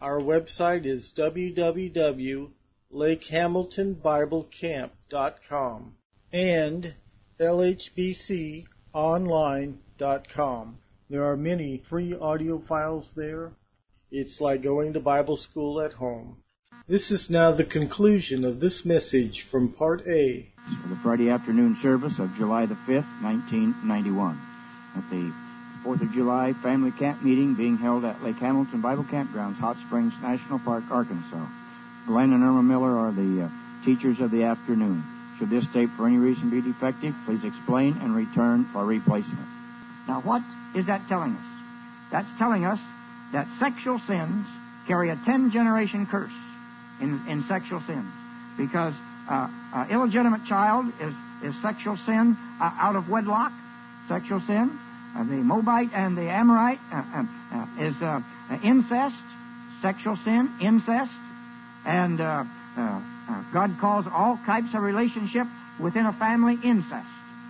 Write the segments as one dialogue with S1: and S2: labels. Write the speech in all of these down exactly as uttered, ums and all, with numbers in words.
S1: Our website is w w w dot lake hamilton bible camp dot com and l h b c online dot com. There are many free audio files there. It's like going to Bible school at home. This is now the conclusion of this message from Part A.
S2: For the Friday afternoon service of July the fifth, nineteen ninety-one, at the fourth of July family camp meeting being held at Lake Hamilton Bible Campgrounds, Hot Springs National Park, Arkansas. Glenn and Irma Miller are the uh, teachers of the afternoon. Should this tape for any reason be defective, please explain and return for replacement.
S3: Now, what is that telling us? That's telling us that sexual sins carry a ten-generation curse in, in sexual sins, because uh, uh, illegitimate child is, is sexual sin uh, out of wedlock, sexual sin. Uh, the Moabite and the Amorite uh, uh, uh, is uh, uh, incest, sexual sin, incest. And uh, uh, uh, God calls all types of relationship within a family incest.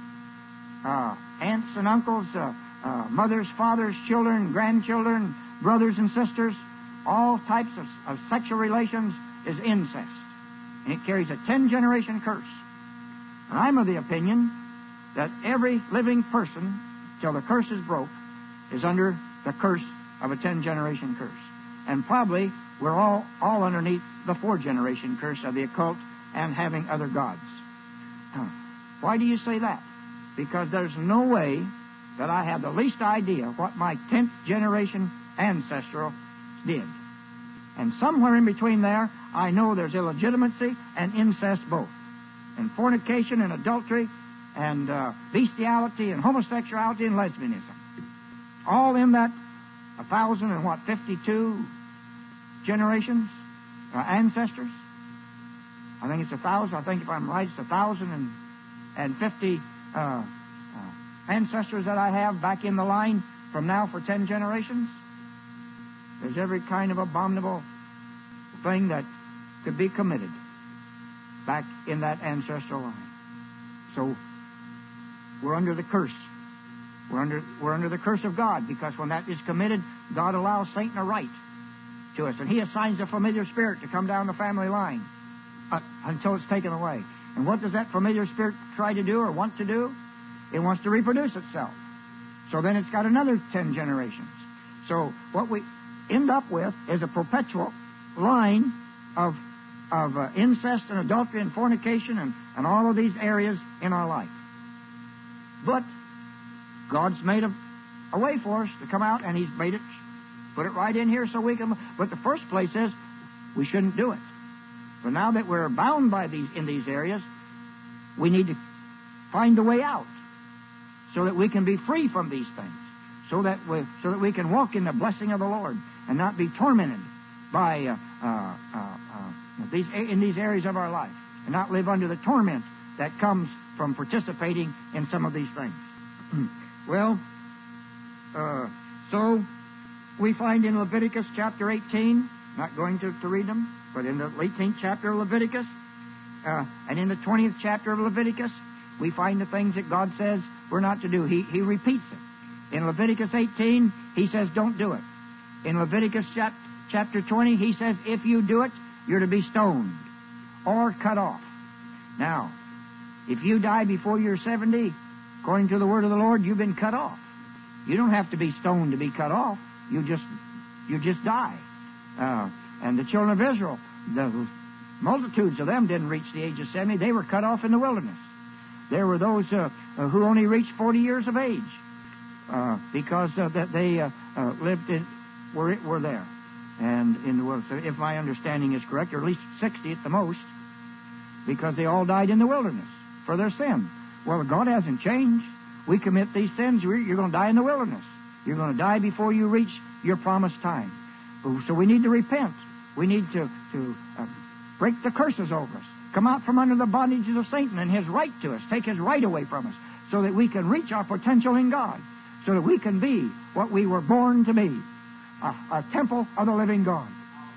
S3: Uh, aunts and uncles, uh, uh, mothers, fathers, children, grandchildren, brothers and sisters, all types of, of sexual relations is incest. And it carries a ten-generation curse. And I'm of the opinion that every living person, till the curse is broke, is under the curse of a ten-generation curse. And probably we're all, all underneath the four-generation curse of the occult and having other gods. Huh. Why do you say that? Because there's no way that I have the least idea what my tenth generation ancestral did. And somewhere in between there, I know there's illegitimacy and incest both. And fornication and adultery and uh, bestiality and homosexuality and lesbianism. All in that a thousand and what, fifty-two generations, uh, ancestors. I think it's a thousand, I think if I'm right, it's a thousand and, and fifty uh, uh, ancestors that I have back in the line from now for ten generations. There's every kind of abominable thing that could be committed back in that ancestral line. So we're under the curse. We're under, we're under the curse of God, because when that is committed, God allows Satan a right to us, and he assigns a familiar spirit to come down the family line uh, until it's taken away. And what does that familiar spirit try to do or want to do? It wants to reproduce itself. So then it's got another ten generations. So what we end up with is a perpetual line of, of uh, incest and adultery and fornication and, and all of these areas in our life. But God's made a, a way for us to come out, and he's made it, put it right in here so we can. But the first place is we shouldn't do it. But now that we're bound by these in these areas, we need to find a way out so that we can be free from these things, so that we so that we can walk in the blessing of the Lord and not be tormented by uh, uh, uh, uh, these in these areas of our life, and not live under the torment that comes from participating in some of these things. Well, uh, so we find in Leviticus chapter eighteen, not going to, to read them, but in the eighteenth chapter of Leviticus, uh, and in the twentieth chapter of Leviticus, we find the things that God says we're not to do. He, he repeats it. In Leviticus eighteen, he says don't do it. In Leviticus chap- chapter twenty, he says if you do it, you're to be stoned or cut off. Now, if you die before you're seventy, according to the word of the Lord, you've been cut off. You don't have to be stoned to be cut off. You just you just die. Uh, and the children of Israel, the multitudes of them didn't reach the age of seventy. They were cut off in the wilderness. There were those uh, uh, who only reached forty years of age uh, because uh, that they uh, uh, lived in were were there. And in the wilderness, if my understanding is correct, or at least sixty at the most, because they all died in the wilderness for their sin. Well, God hasn't changed. We commit these sins, you're going to die in the wilderness. You're going to die before you reach your promised time. So we need to repent. We need to, to uh, break the curses over us. Come out from under the bondages of Satan and his right to us. Take his right away from us so that we can reach our potential in God. So that we can be what we were born to be. A, a temple of the living God.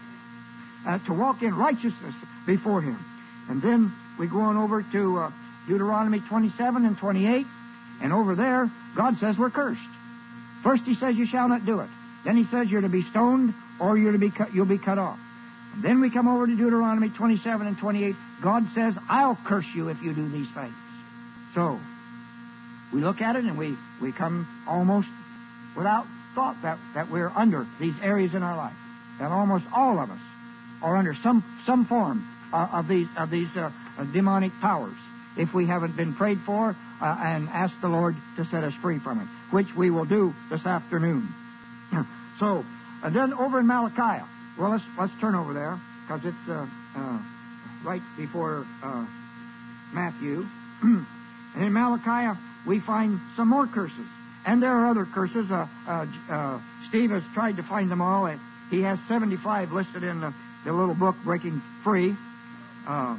S3: Uh, to walk in righteousness before him. And then we go on over to uh, Deuteronomy twenty-seven and twenty-eight. And over there, God says we're cursed. First he says you shall not do it. Then he says you're to be stoned or you'll be cut, you'll be cut off. And then we come over to Deuteronomy twenty-seven and twenty-eight. God says, I'll curse you if you do these things. So, we look at it and we, we come almost without thought that, that we're under these areas in our life. That almost all of us are under some, some form uh, of these, of these uh, uh, demonic powers, if we haven't been prayed for uh, and asked the Lord to set us free from it, which we will do this afternoon. So, and then over in Malachi, well, let's let's turn over there, because it's uh, uh, right before uh, Matthew. And in Malachi, we find some more curses. And there are other curses. Uh, uh, uh, Steve has tried to find them all. And he has seventy-five listed in the, the little book, Breaking Free. Uh,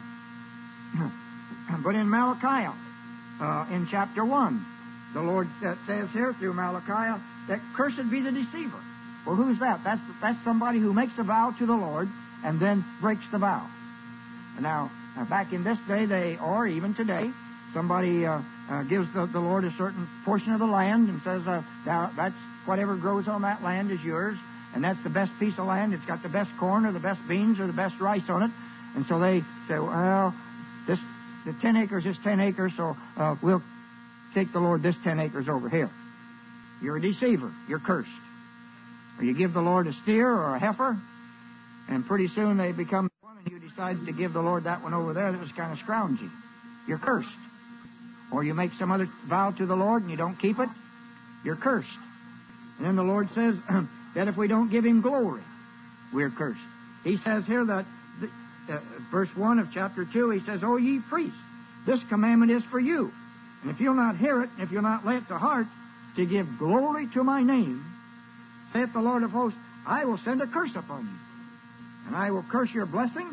S3: but in Malachi, uh, in chapter one, the Lord says here through Malachi that cursed be the deceiver. Well, who's that? That's that's somebody who makes a vow to the Lord and then breaks the vow. And now, uh, back in this day, they, or even today, somebody uh, uh, gives the, the Lord a certain portion of the land and says, uh, now, that's whatever grows on that land is yours, and that's the best piece of land. It's got the best corn or the best beans or the best rice on it. And so they say, well, this the ten acres is ten acres, so uh, we'll take the Lord this ten acres over here. You're a deceiver. You're cursed. Or you give the Lord a steer or a heifer, and pretty soon they become one, and you decide to give the Lord that one over there that was kind of scroungy. You're cursed. Or you make some other vow to the Lord and you don't keep it, you're cursed. And then the Lord says that if we don't give Him glory, we're cursed. He says here that, the, uh, verse one of chapter two, He says, O ye priests, this commandment is for you. And if you'll not hear it, and if you'll not lay it to heart, to give glory to my name, saith the Lord of hosts, I will send a curse upon you, and I will curse your blessings.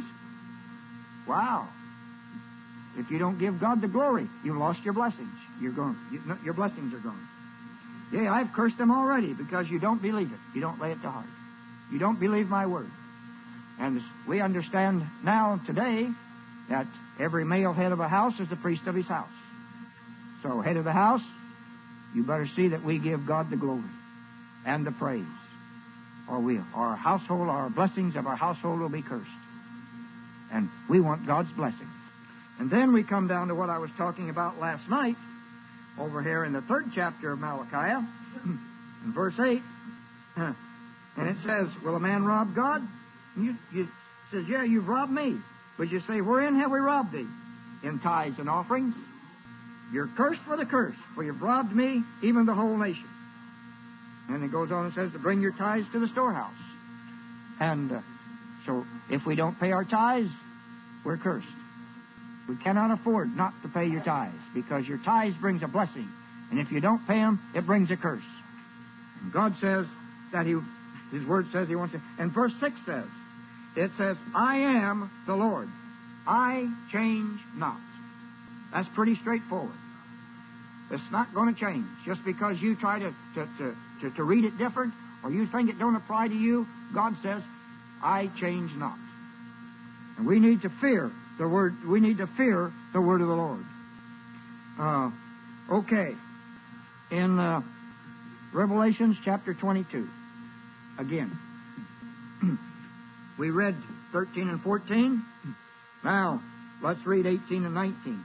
S3: Wow. If you don't give God the glory, you've lost your blessings. You're gone. You, no, your blessings are gone. Yeah, I've cursed them already because you don't believe it. You don't lay it to heart. You don't believe my word. And we understand now, today, that every male head of a house is the priest of his house. So, head of the house, you better see that we give God the glory and the praise, or we'll, our household, our blessings of our household will be cursed. And we want God's blessing. And then we come down to what I was talking about last night, over here in the third chapter of Malachi, in verse eight. And it says, will a man rob God? And you, you says, yeah, you've robbed me. But you say, wherein have we robbed thee? In tithes and offerings. You're cursed for the curse, for you've robbed me, even the whole nation. And it goes on and says to bring your tithes to the storehouse. And uh, so if we don't pay our tithes, we're cursed. We cannot afford not to pay your tithes, because your tithes brings a blessing. And if you don't pay them, it brings a curse. And God says that He, His Word says He wants to. And verse six says, it says, I am the Lord. I change not. That's pretty straightforward. It's not going to change. Just because you try to, to, to, to, to read it different, or you think it don't apply to you, God says, I change not. And we need to fear the word. We need to fear the word of the Lord. Uh, okay. In uh, Revelations chapter twenty-two, again, we read thirteen and fourteen. Now, let's read eighteen and nineteen.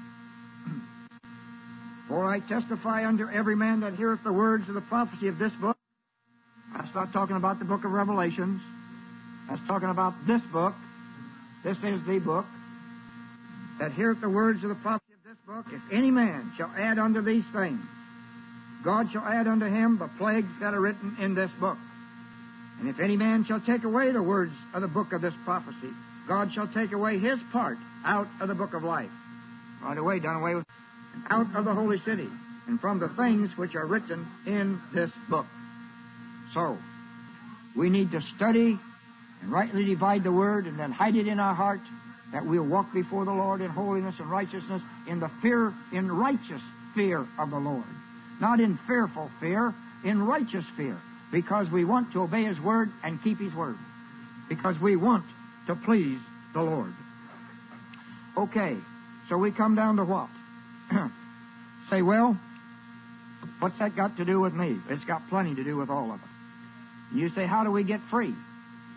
S3: For I testify unto every man that heareth the words of the prophecy of this book. That's not talking about the book of Revelations. That's talking about this book. This is the book. That heareth the words of the prophecy of this book. If any man shall add unto these things, God shall add unto him the plagues that are written in this book. And if any man shall take away the words of the book of this prophecy, God shall take away his part out of the book of life. Right away, done away with. Out of the holy city, and from the things which are written in this book. So, we need to study and rightly divide the word, and then hide it in our heart, that we'll walk before the Lord in holiness and righteousness, in the fear, in righteous fear of the Lord. Not in fearful fear, in righteous fear, because we want to obey His word and keep His word. Because we want to please the Lord. Okay, so we come down to what? Say, well, what's that got to do with me? It's got plenty to do with all of us. You say, how do we get free?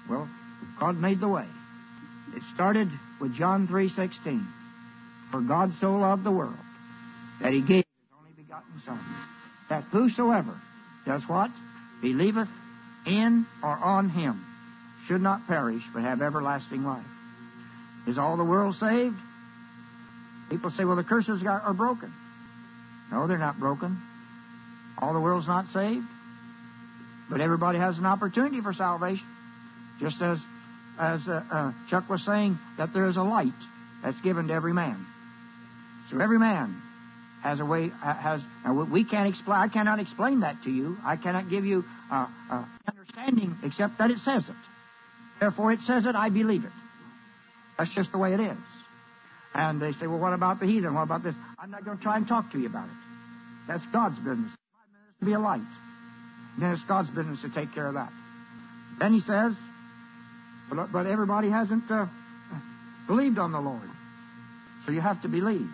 S3: Well, God made the way. It started with John three sixteen. For God so loved the world that He gave His only begotten Son, that whosoever does what? Believeth in or on Him should not perish but have everlasting life. Is all the world saved? People say, well, the curses are broken. No, they're not broken. All the world's not saved. But everybody has an opportunity for salvation. Just as as uh, uh, Chuck was saying, that there is a light that's given to every man. So every man has a way, has, uh, we can't explain, I cannot explain that to you. I cannot give you uh, uh, understanding except that it says it. Therefore it says it, I believe it. That's just the way it is. And they say, well, what about the heathen? What about this? I'm not going to try and talk to you about it. That's God's business. My business to be a light. And then it's God's business to take care of that. Then he says, but, but everybody hasn't uh, believed on the Lord. So you have to believe.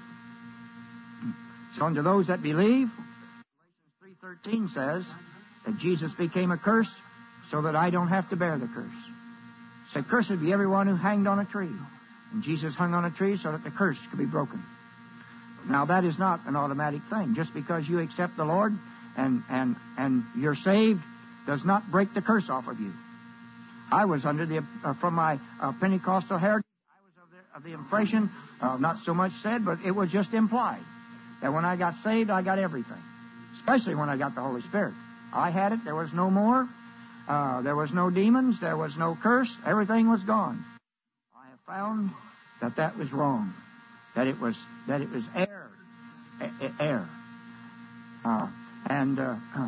S3: So unto those that believe, Galatians three thirteen says that Jesus became a curse so that I don't have to bear the curse. It said, cursed be everyone who hanged on a tree. And Jesus hung on a tree so that the curse could be broken. Now that is not an automatic thing. Just because you accept the Lord and, and, and you're saved does not break the curse off of you. I was under the, uh, from my uh, Pentecostal heritage, I was of the, of the impression, uh, not so much said, but it was just implied, that when I got saved, I got everything. Especially when I got the Holy Spirit. I had it, there was no more, uh, there was no demons, there was no curse, everything was gone. I have found that that was wrong, that it was, that it was error, error. Uh, and uh, uh,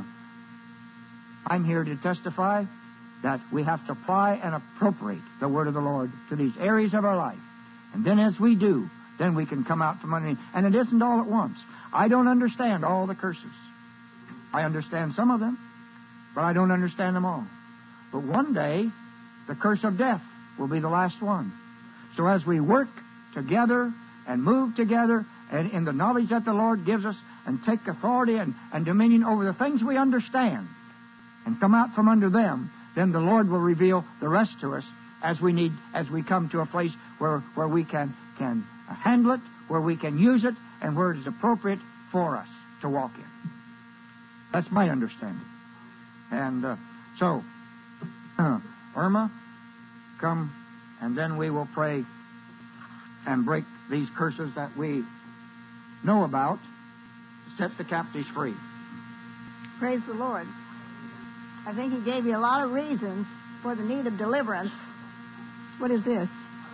S3: I'm here to testify that we have to apply and appropriate the Word of the Lord to these areas of our life. And then as we do, then we can come out from underneath. And it isn't all at once. I don't understand all the curses. I understand some of them, but I don't understand them all. But one day, the curse of death will be the last one. So as we work together and move together and in the knowledge that the Lord gives us and take authority and, and dominion over the things we understand and come out from under them, then the Lord will reveal the rest to us as we need, as we come to a place where, where we can, can handle it, where we can use it, and where it is appropriate for us to walk in. That's my understanding. And uh, so, uh, Irma, come, and then we will pray and break these curses that we know about, set the captives free.
S4: Praise the Lord. I think he gave you a lot of reasons for the need of deliverance. What is this?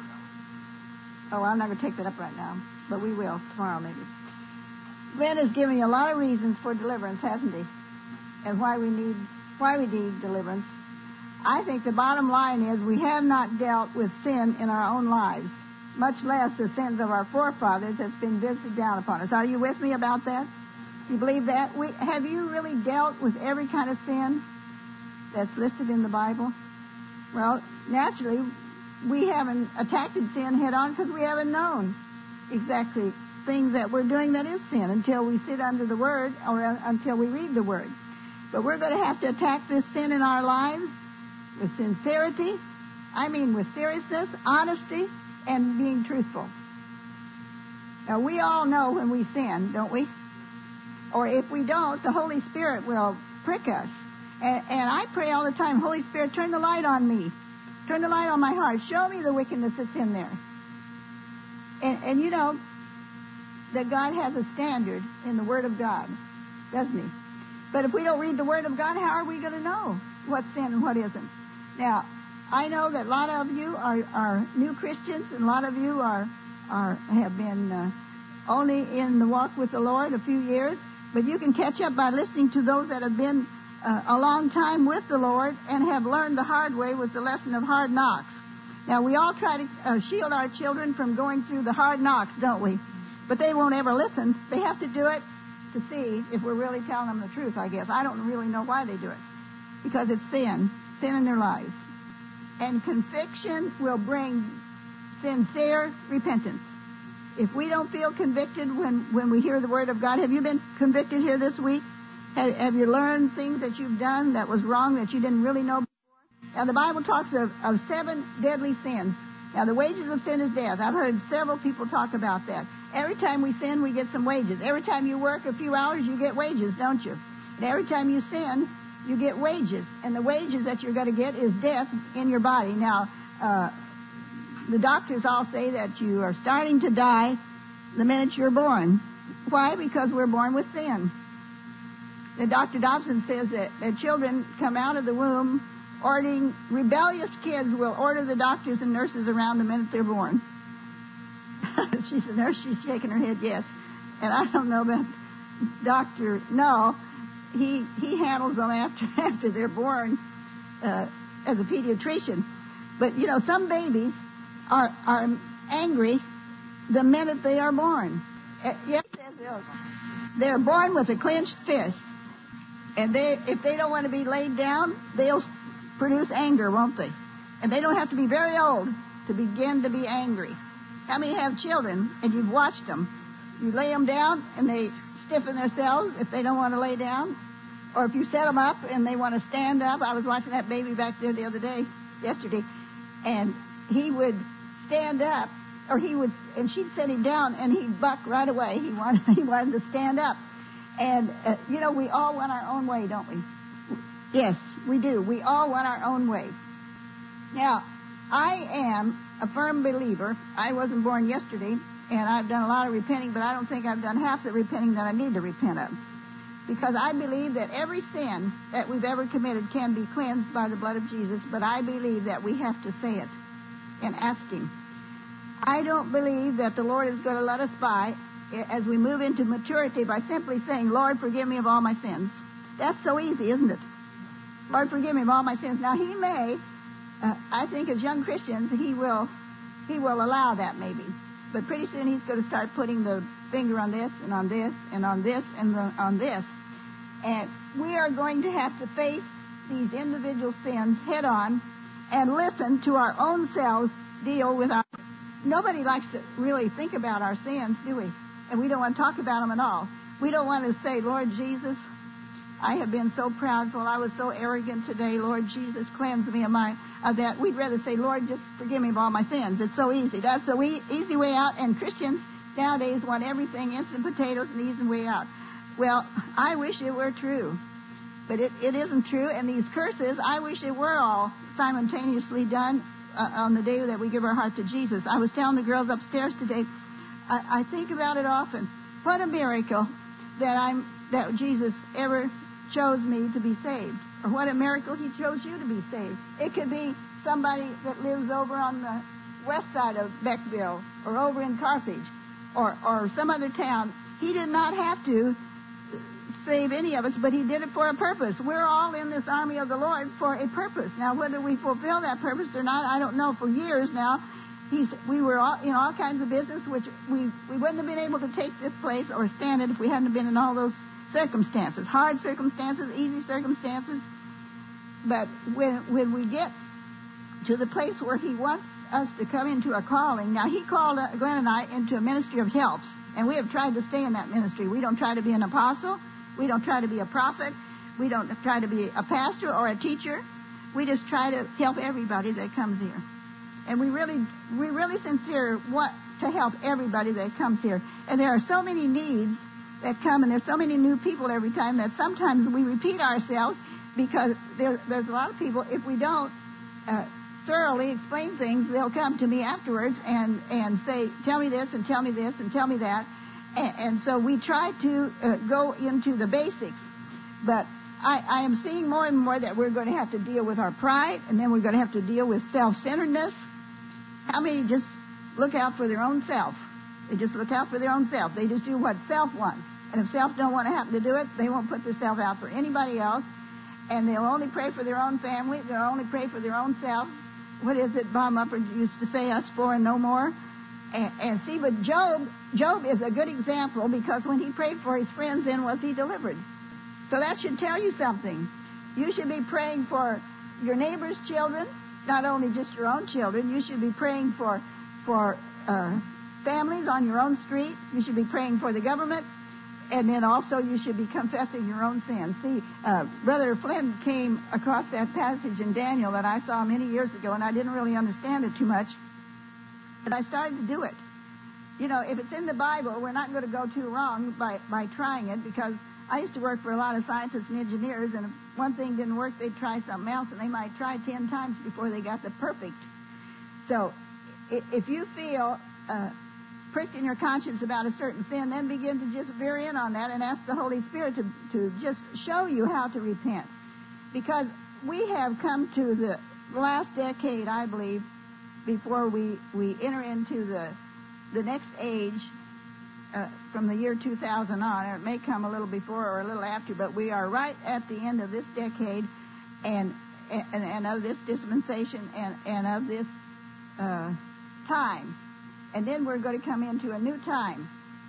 S4: Oh, I'm not going to take that up right now, but we will tomorrow maybe. Glenn has given you a lot of reasons for deliverance, hasn't he? And why we need why we need deliverance. I think the bottom line is we have not dealt with sin in our own lives, much less the sins of our forefathers that's been visited down upon us. Are you with me about that? You believe that? We, have you really dealt with every kind of sin that's listed in the Bible? Well, naturally, we haven't attacked sin head on because we haven't known exactly things that we're doing that is sin until we sit under the Word or until we read the Word. But we're going to have to attack this sin in our lives with sincerity, I mean with seriousness, honesty, and being truthful. Now, we all know when we sin, don't we? Or if we don't, the Holy Spirit will prick us. And, and I pray all the time, Holy Spirit, turn the light on me. Turn the light on my heart. Show me the wickedness that's in there. And, and you know that God has a standard in the Word of God, doesn't He? But if we don't read the Word of God, how are we going to know what's sin and what isn't? Now, I know that a lot of you are, are new Christians, and a lot of you are, are have been uh, only in the walk with the Lord a few years. But you can catch up by listening to those that have been uh, a long time with the Lord and have learned the hard way with the lesson of hard knocks. Now, we all try to uh, shield our children from going through the hard knocks, don't we? But they won't ever listen. They have to do it to see if we're really telling them the truth, I guess. I don't really know why they do it. Because it's sin, sin in their lives. And conviction will bring sincere repentance. If we don't feel convicted when, when we hear the Word of God, have you been convicted here this week? Have, have you learned things that you've done that was wrong that you didn't really know before? Now, the Bible talks of, of seven deadly sins. Now, the wages of sin is death. I've heard several people talk about that. Every time we sin, we get some wages. Every time you work a few hours, you get wages, don't you? And every time you sin, you get wages. And the wages that you're going to get is death in your body. Now, uh, the doctors all say that you are starting to die the minute you're born. Why? Because we're born with sin. And Doctor Dobson says that, that children come out of the womb ordering, rebellious kids will order the doctors and nurses around the minute they're born. She's a nurse, she's shaking her head yes. And I don't know about Doctor No. He he handles them after after they're born uh, as a pediatrician. But, you know, some babies are are angry the minute they are born. Uh, yes, they're born with a clenched fist. And they, if they don't want to be laid down, they'll produce anger, won't they? And they don't have to be very old to begin to be angry. How many have children, and you've watched them? You lay them down, and they stiffen themselves if they don't want to lay down. Or if you set them up, and they want to stand up. I was watching that baby back there the other day, yesterday, and he would stand up, or he would, and she'd set him down, and he'd buck right away. He wanted, he wanted to stand up. And, uh, you know, we all want our own way, don't we? Yes, we do. We all want our own way. Now, I am a firm believer. I wasn't born yesterday, and I've done a lot of repenting, but I don't think I've done half the repenting that I need to repent of. Because I believe that every sin that we've ever committed can be cleansed by the blood of Jesus, but I believe that we have to say it and ask Him. I don't believe that the Lord is going to let us by as we move into maturity by simply saying, Lord, forgive me of all my sins. That's so easy, isn't it? Lord, forgive me of all my sins. Now, He may, uh, I think as young Christians, He will He will allow that maybe. But pretty soon He's going to start putting the finger on this and on this and on this and the, on this. And we are going to have to face these individual sins head on and listen to our own selves deal with our... Nobody likes to really think about our sins, do we? And we don't want to talk about them at all. We don't want to say, Lord Jesus, I have been so proudful. I was so arrogant today. Lord Jesus, cleanse me of my of that. We'd rather say, Lord, just forgive me of all my sins. It's so easy. That's the we, easy way out. And Christians nowadays want everything instant potatoes and the easy way out. Well, I wish it were true. But it, it isn't true. And these curses, I wish it were all simultaneously done uh, on the day that we give our heart to Jesus. I was telling the girls upstairs today, I, I think about it often. What a miracle that I'm that Jesus ever chose me to be saved. Or what a miracle He chose you to be saved. It could be somebody that lives over on the west side of Beckville or over in Carthage or, or some other town. He did not have to save any of us, but He did it for a purpose. We're all in this army of the Lord for a purpose. Now, whether we fulfill that purpose or not, I don't know. For years now, He's, we were all, in all kinds of business, which we, we wouldn't have been able to take this place or stand it if we hadn't been in all those circumstances, hard circumstances, easy circumstances. But when when we get to the place where He wants us to come into a calling, now He called uh, Glenn and I into a ministry of helps, and we have tried to stay in that ministry. We don't try to be an apostle. We don't try to be a prophet. We don't try to be a pastor or a teacher. We just try to help everybody that comes here. And we really, we're really sincere want to help everybody that comes here. And there are so many needs that come, and there's so many new people every time that sometimes we repeat ourselves because there, there's a lot of people, if we don't uh, thoroughly explain things, they'll come to me afterwards and, and say, tell me this and tell me this and tell me that. And, and so we try to uh, go into the basics. But I, I am seeing more and more that we're going to have to deal with our pride, and then we're going to have to deal with self-centeredness. How many just look out for their own self? They just look out for their own self. They just do what self wants. And if self don't want to happen to do it, they won't put themselves out for anybody else. And they'll only pray for their own family. They'll only pray for their own self. What is it Bob Mumford used to say, us four and no more? And, and see, but Job, Job is a good example because when he prayed for his friends, then was he delivered. So that should tell you something. You should be praying for your neighbor's children, not only just your own children. You should be praying for for uh, families on your own street. You should be praying for the government. And then also you should be confessing your own sins. See, uh, Brother Flynn came across that passage in Daniel that I saw many years ago, and I didn't really understand it too much. But I started to do it. You know, if it's in the Bible, we're not going to go too wrong by, by trying it, because I used to work for a lot of scientists and engineers, and if one thing didn't work, they'd try something else, and they might try ten times before they got the perfect. So if you feel uh, pricked in your conscience about a certain sin, then begin to just veer in on that and ask the Holy Spirit to, to just show you how to repent. Because we have come to the last decade, I believe, before we, we enter into the the next age uh, from the year two thousand on. Or it may come a little before or a little after, but we are right at the end of this decade and and, and of this dispensation and, and of this uh, time. And then we're going to come into a new time.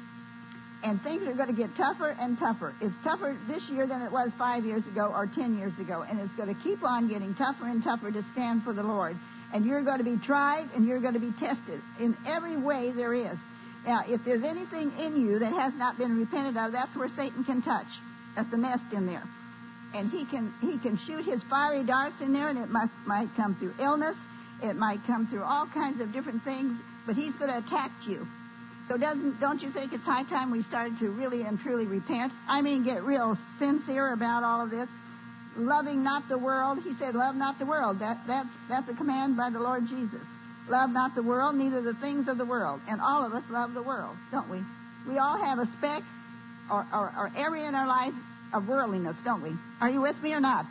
S4: And things are going to get tougher and tougher. It's tougher this year than it was five years ago or ten years ago. And it's going to keep on getting tougher and tougher to stand for the Lord. And you're going to be tried and you're going to be tested in every way there is. Now, if there's anything in you that has not been repented of, that's where Satan can touch. That's the nest in there. And he can he can shoot his fiery darts in there, and it must, might come through illness. It might come through all kinds of different things, but he's going to attack you. So doesn't don't you think it's high time we started to really and truly repent? I mean, get real sincere about all of this. Loving not the world, he said, love not the world. That, that's, that's a command by the Lord Jesus. Love not the world, neither the things of the world. And all of us love the world, don't we? We all have a speck or, or, or area in our life of worldliness, don't we? Are you with me or not?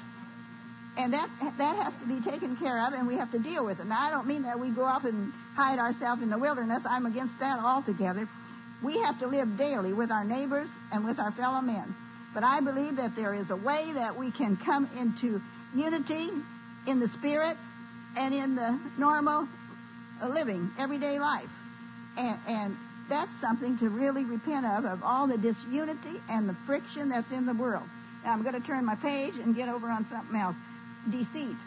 S4: And that that has to be taken care of, and we have to deal with it. Now, I don't mean that we go off and hide ourselves in the wilderness. I'm against that altogether. We have to live daily with our neighbors and with our fellow men. But I believe that there is a way that we can come into unity in the spirit and in the normal uh, living, everyday life. And, and that's something to really repent of, of all the disunity and the friction that's in the world. Now, I'm going to turn my page and get over on something else. Deceit.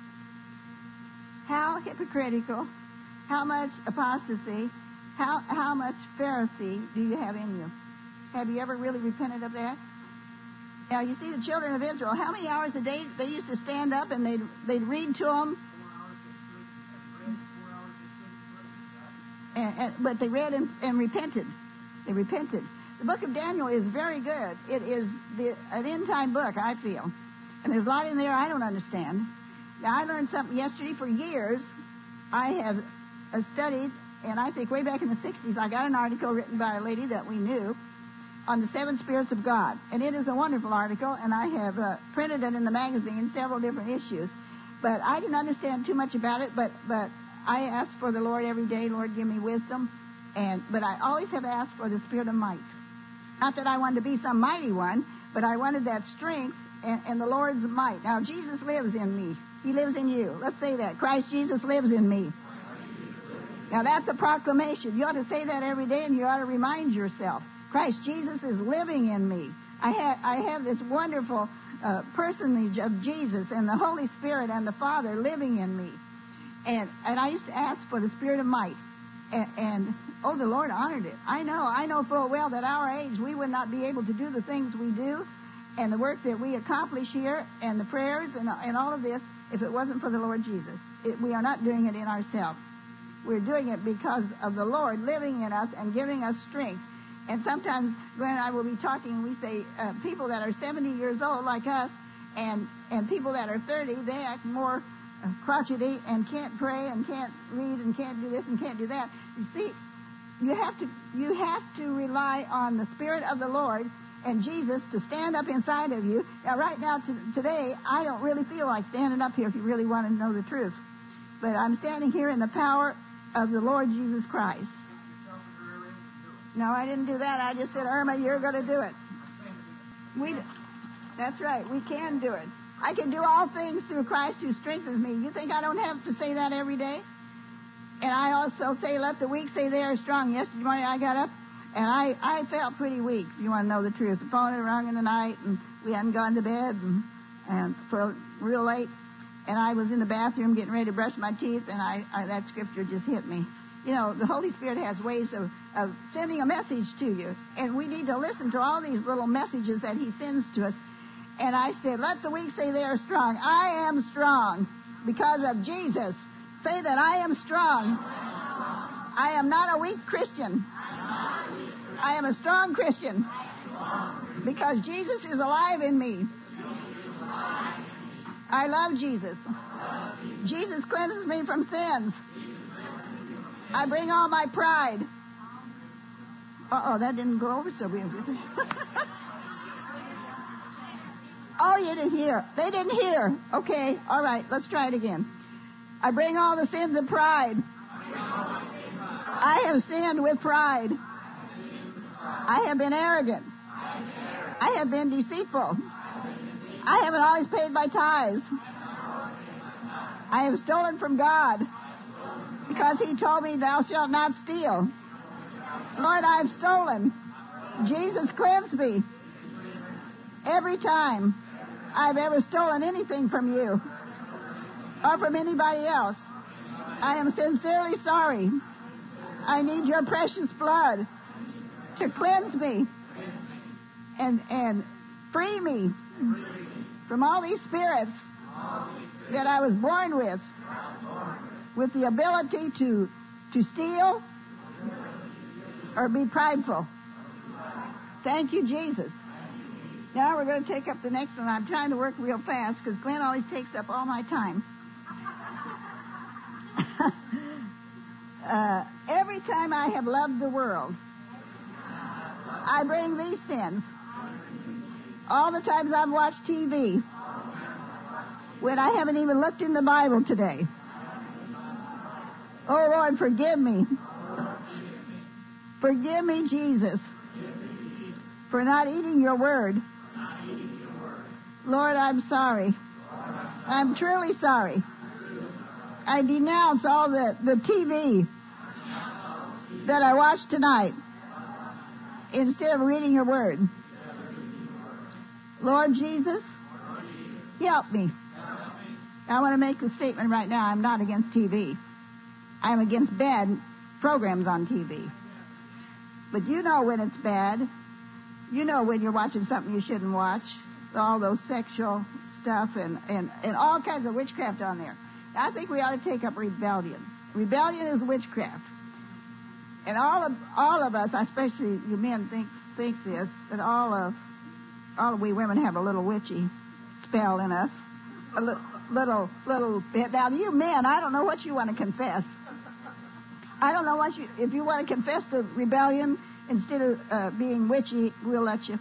S4: How hypocritical, how much apostasy, how, how much Pharisee do you have in you? Have you ever really repented of that? Now, you see the children of Israel, how many hours a day they used to stand up and they'd, they'd read to them? And, and, but they read and, and repented. They repented. The book of Daniel is very good. It is the, an end-time book, I feel. And there's a lot in there I don't understand. Now, I learned something yesterday. For years, I have uh, studied, and I think way back in the sixties, I got an article written by a lady that we knew on the seven spirits of God. And it is a wonderful article, and I have uh, printed it in the magazine, several different issues. But I didn't understand too much about it, but, but I ask for the Lord every day, Lord, give me wisdom. And But I always have asked for the spirit of might. Not that I wanted to be some mighty one, but I wanted that strength and, and the Lord's might. Now, Jesus lives in me. He lives in you. Let's say that. Christ Jesus lives in me. Now, that's a proclamation. You ought to say that every day, and you ought to remind yourself. Christ Jesus is living in me. I have, I have this wonderful uh, personage of Jesus and the Holy Spirit and the Father living in me. And and I used to ask for the spirit of might. And, and, oh, the Lord honored it. I know. I know full well that our age, we would not be able to do the things we do and the work that we accomplish here and the prayers and, and all of this if it wasn't for the Lord Jesus. It, we are not doing it in ourselves. We're doing it because of the Lord living in us and giving us strength. And sometimes Glenn and I will be talking, and we say uh, people that are seventy years old like us and, and people that are thirty, they act more uh, crotchety and can't pray and can't read and can't do this and can't do that. You see, you have to you have to rely on the Spirit of the Lord and Jesus to stand up inside of you. Now, right now, t- today, I don't really feel like standing up here if you really want to know the truth. But I'm standing here in the power of the Lord Jesus Christ. No, I didn't do that. I just said, Irma, you're going to do it. We, that's right. We can do it. I can do all things through Christ who strengthens me. You think I don't have to say that every day? And I also say, let the weak say they are strong. Yesterday morning I got up, and I, I felt pretty weak, if you want to know the truth. The phone had rung in the night, and we hadn't gone to bed and, and for real late. And I was in the bathroom getting ready to brush my teeth, and I, I that scripture just hit me. You know, the Holy Spirit has ways of, of sending a message to you. And we need to listen to all these little messages that he sends to us. And I said, let the weak say they are strong. I am strong because of Jesus. Say that I am strong. I am not a weak Christian. I am a strong Christian because Jesus is alive in me. I love Jesus. Jesus cleanses me from sins. I bring all my pride. Uh-oh, that didn't go over so well. Oh, you didn't hear. They didn't hear. Okay, all right, let's try it again. I bring all the sins of pride. I have sinned with pride. I have been arrogant. I have been deceitful. I haven't always paid my tithes. I have stolen from God because he told me, thou shalt not steal. Lord, I have stolen. Jesus cleansed me. Every time I've ever stolen anything from you or from anybody else, I am sincerely sorry. I need your precious blood to cleanse me and and free me from all these spirits that I was born with, with the ability to to steal or be prideful. Thank you, Jesus. Now we're going to take up the next one. I'm trying to work real fast because Glenn always takes up all my time. uh, every time I have loved the world, I bring these sins. All the times I've watched T V, when I haven't even looked in the Bible today. Oh, Lord, forgive me. Forgive me, Jesus, for not eating your word. Lord, I'm sorry. I'm truly sorry. I denounce all the, the T V that I watched tonight instead of reading your word. Lord Jesus, help me. I want to make a statement right now. I'm not against T V. I'm against bad programs on T V. But you know when it's bad. You know when you're watching something you shouldn't watch. All those sexual stuff and, and, and all kinds of witchcraft on there. I think we ought to take up rebellion. Rebellion is witchcraft. And all of all of us, especially you men, think think this, that all of all of we women have a little witchy spell in us. A li- little little bit. Now you men, I don't know what you want to confess. I don't know what you if you want to confess the rebellion instead of uh, being witchy, we'll let you.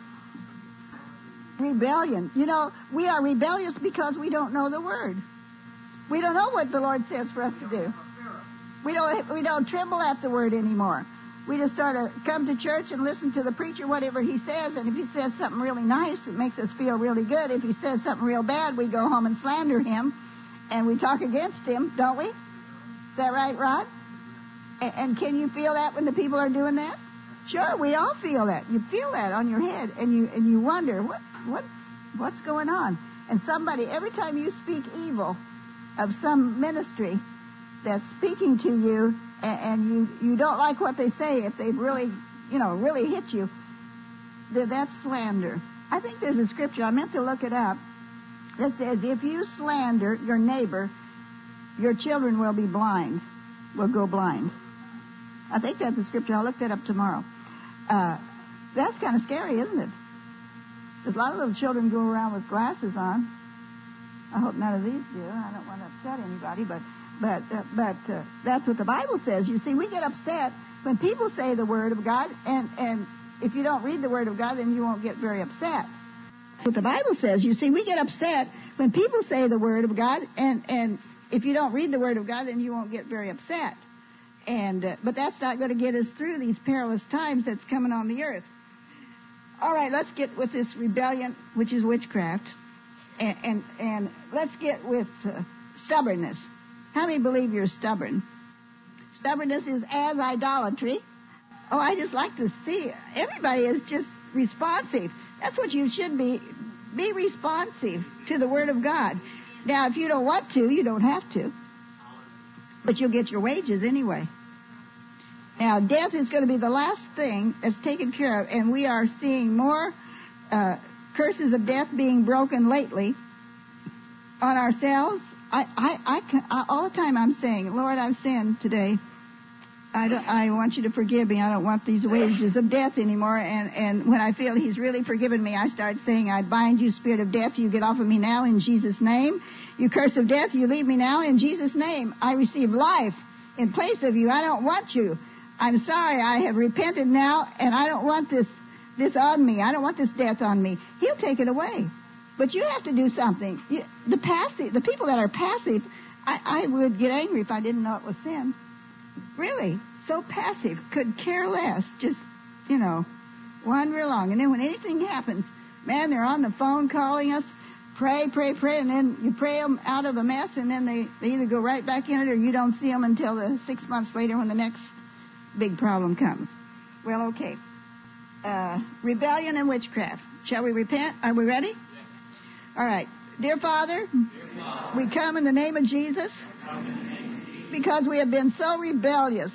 S4: Rebellion. You know, we are rebellious because we don't know the word. We don't know what the Lord says for us to do. We don't we don't tremble at the word anymore. We just sort of come to church and listen to the preacher, whatever he says, and if he says something really nice, it makes us feel really good. If he says something real bad, we go home and slander him, and we talk against him, don't we? Is that right, Rod? And, and can you feel that when the people are doing that? Sure, we all feel that. You feel that on your head, and you and you wonder, what what what's going on? And somebody, every time you speak evil of some ministry that's speaking to you, and, and you, you don't like what they say, if they've really, you know, really hit you, then that's slander. I think there's a scripture, I meant to look it up, that says, if you slander your neighbor, your children will be blind, will go blind. I think that's a scripture. I'll look that up tomorrow. Uh, that's kind of scary, isn't it? There's a lot of little children go around with glasses on. I hope none of these do. I don't want to upset anybody, but but uh, but uh, that's what the Bible says. You see, we get upset when people say the Word of God, and and if you don't read the Word of God, then you won't get very upset. That's what the Bible says. You see, we get upset when people say the Word of God, and and if you don't read the Word of God, then you won't get very upset. And uh, but that's not going to get us through these perilous times that's coming on the earth. All right, let's get with this rebellion, which is witchcraft, and and, and let's get with uh, stubbornness. How many believe you're stubborn? Stubbornness is as idolatry. Oh, I just like to see everybody is just responsive. That's what you should be. Be responsive to the Word of God. Now, if you don't want to, you don't have to. But you'll get your wages anyway. Now, death is going to be the last thing that's taken care of, and we are seeing more uh, curses of death being broken lately on ourselves. I, I, I, I, all the time I'm saying, Lord, I've sinned today. I, don't, I want you to forgive me. I don't want these wages of death anymore. And, and when I feel He's really forgiven me, I start saying, I bind you, spirit of death. You get off of me now in Jesus' name. You curse of death, you leave me now in Jesus' name. I receive life in place of you. I don't want you. I'm sorry. I have repented now, and I don't want this this on me. I don't want this death on me. He'll take it away. But you have to do something. You, the passive, the people that are passive, I, I would get angry if I didn't know it was sin. Really, so passive, could care less, just, you know, wander along. And then when anything happens, man, they're on the phone calling us, pray, pray, pray, and then you pray them out of the mess, and then they, they either go right back in it or you don't see them until the six months later when the next big problem comes. Well, okay. Uh, rebellion and witchcraft. Shall we repent? Are we ready? All right. Dear Father, Dear Father, we come in the name of Jesus because we have been so rebellious.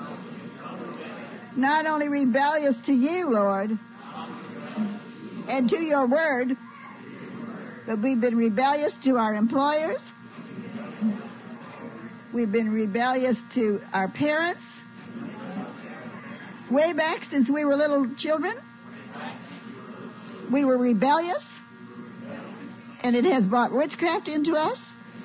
S4: Not only rebellious to you, Lord, and to your word, but we've been rebellious to our employers. We've been rebellious to our parents. Way back since we were little children, we were rebellious, and it has brought witchcraft into us.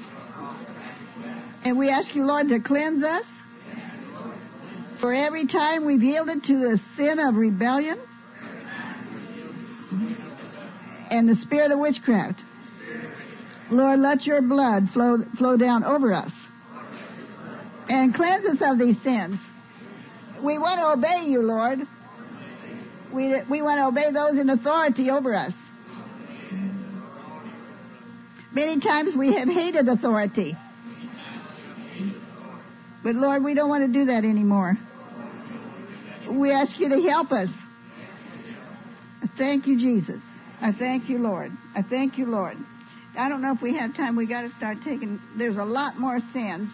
S4: And we ask you, Lord, to cleanse us. For every time we've yielded to the sin of rebellion and the spirit of witchcraft, Lord, let your blood flow, flow down over us and cleanse us of these sins. We want to obey you, Lord. We, we want to obey those in authority over us. Many times we have hated authority. But, Lord, we don't want to do that anymore. We ask you to help us. I thank you, Jesus. I thank you, Lord. I thank you, Lord. I don't know if we have time. We got to start taking, there's a lot more sins,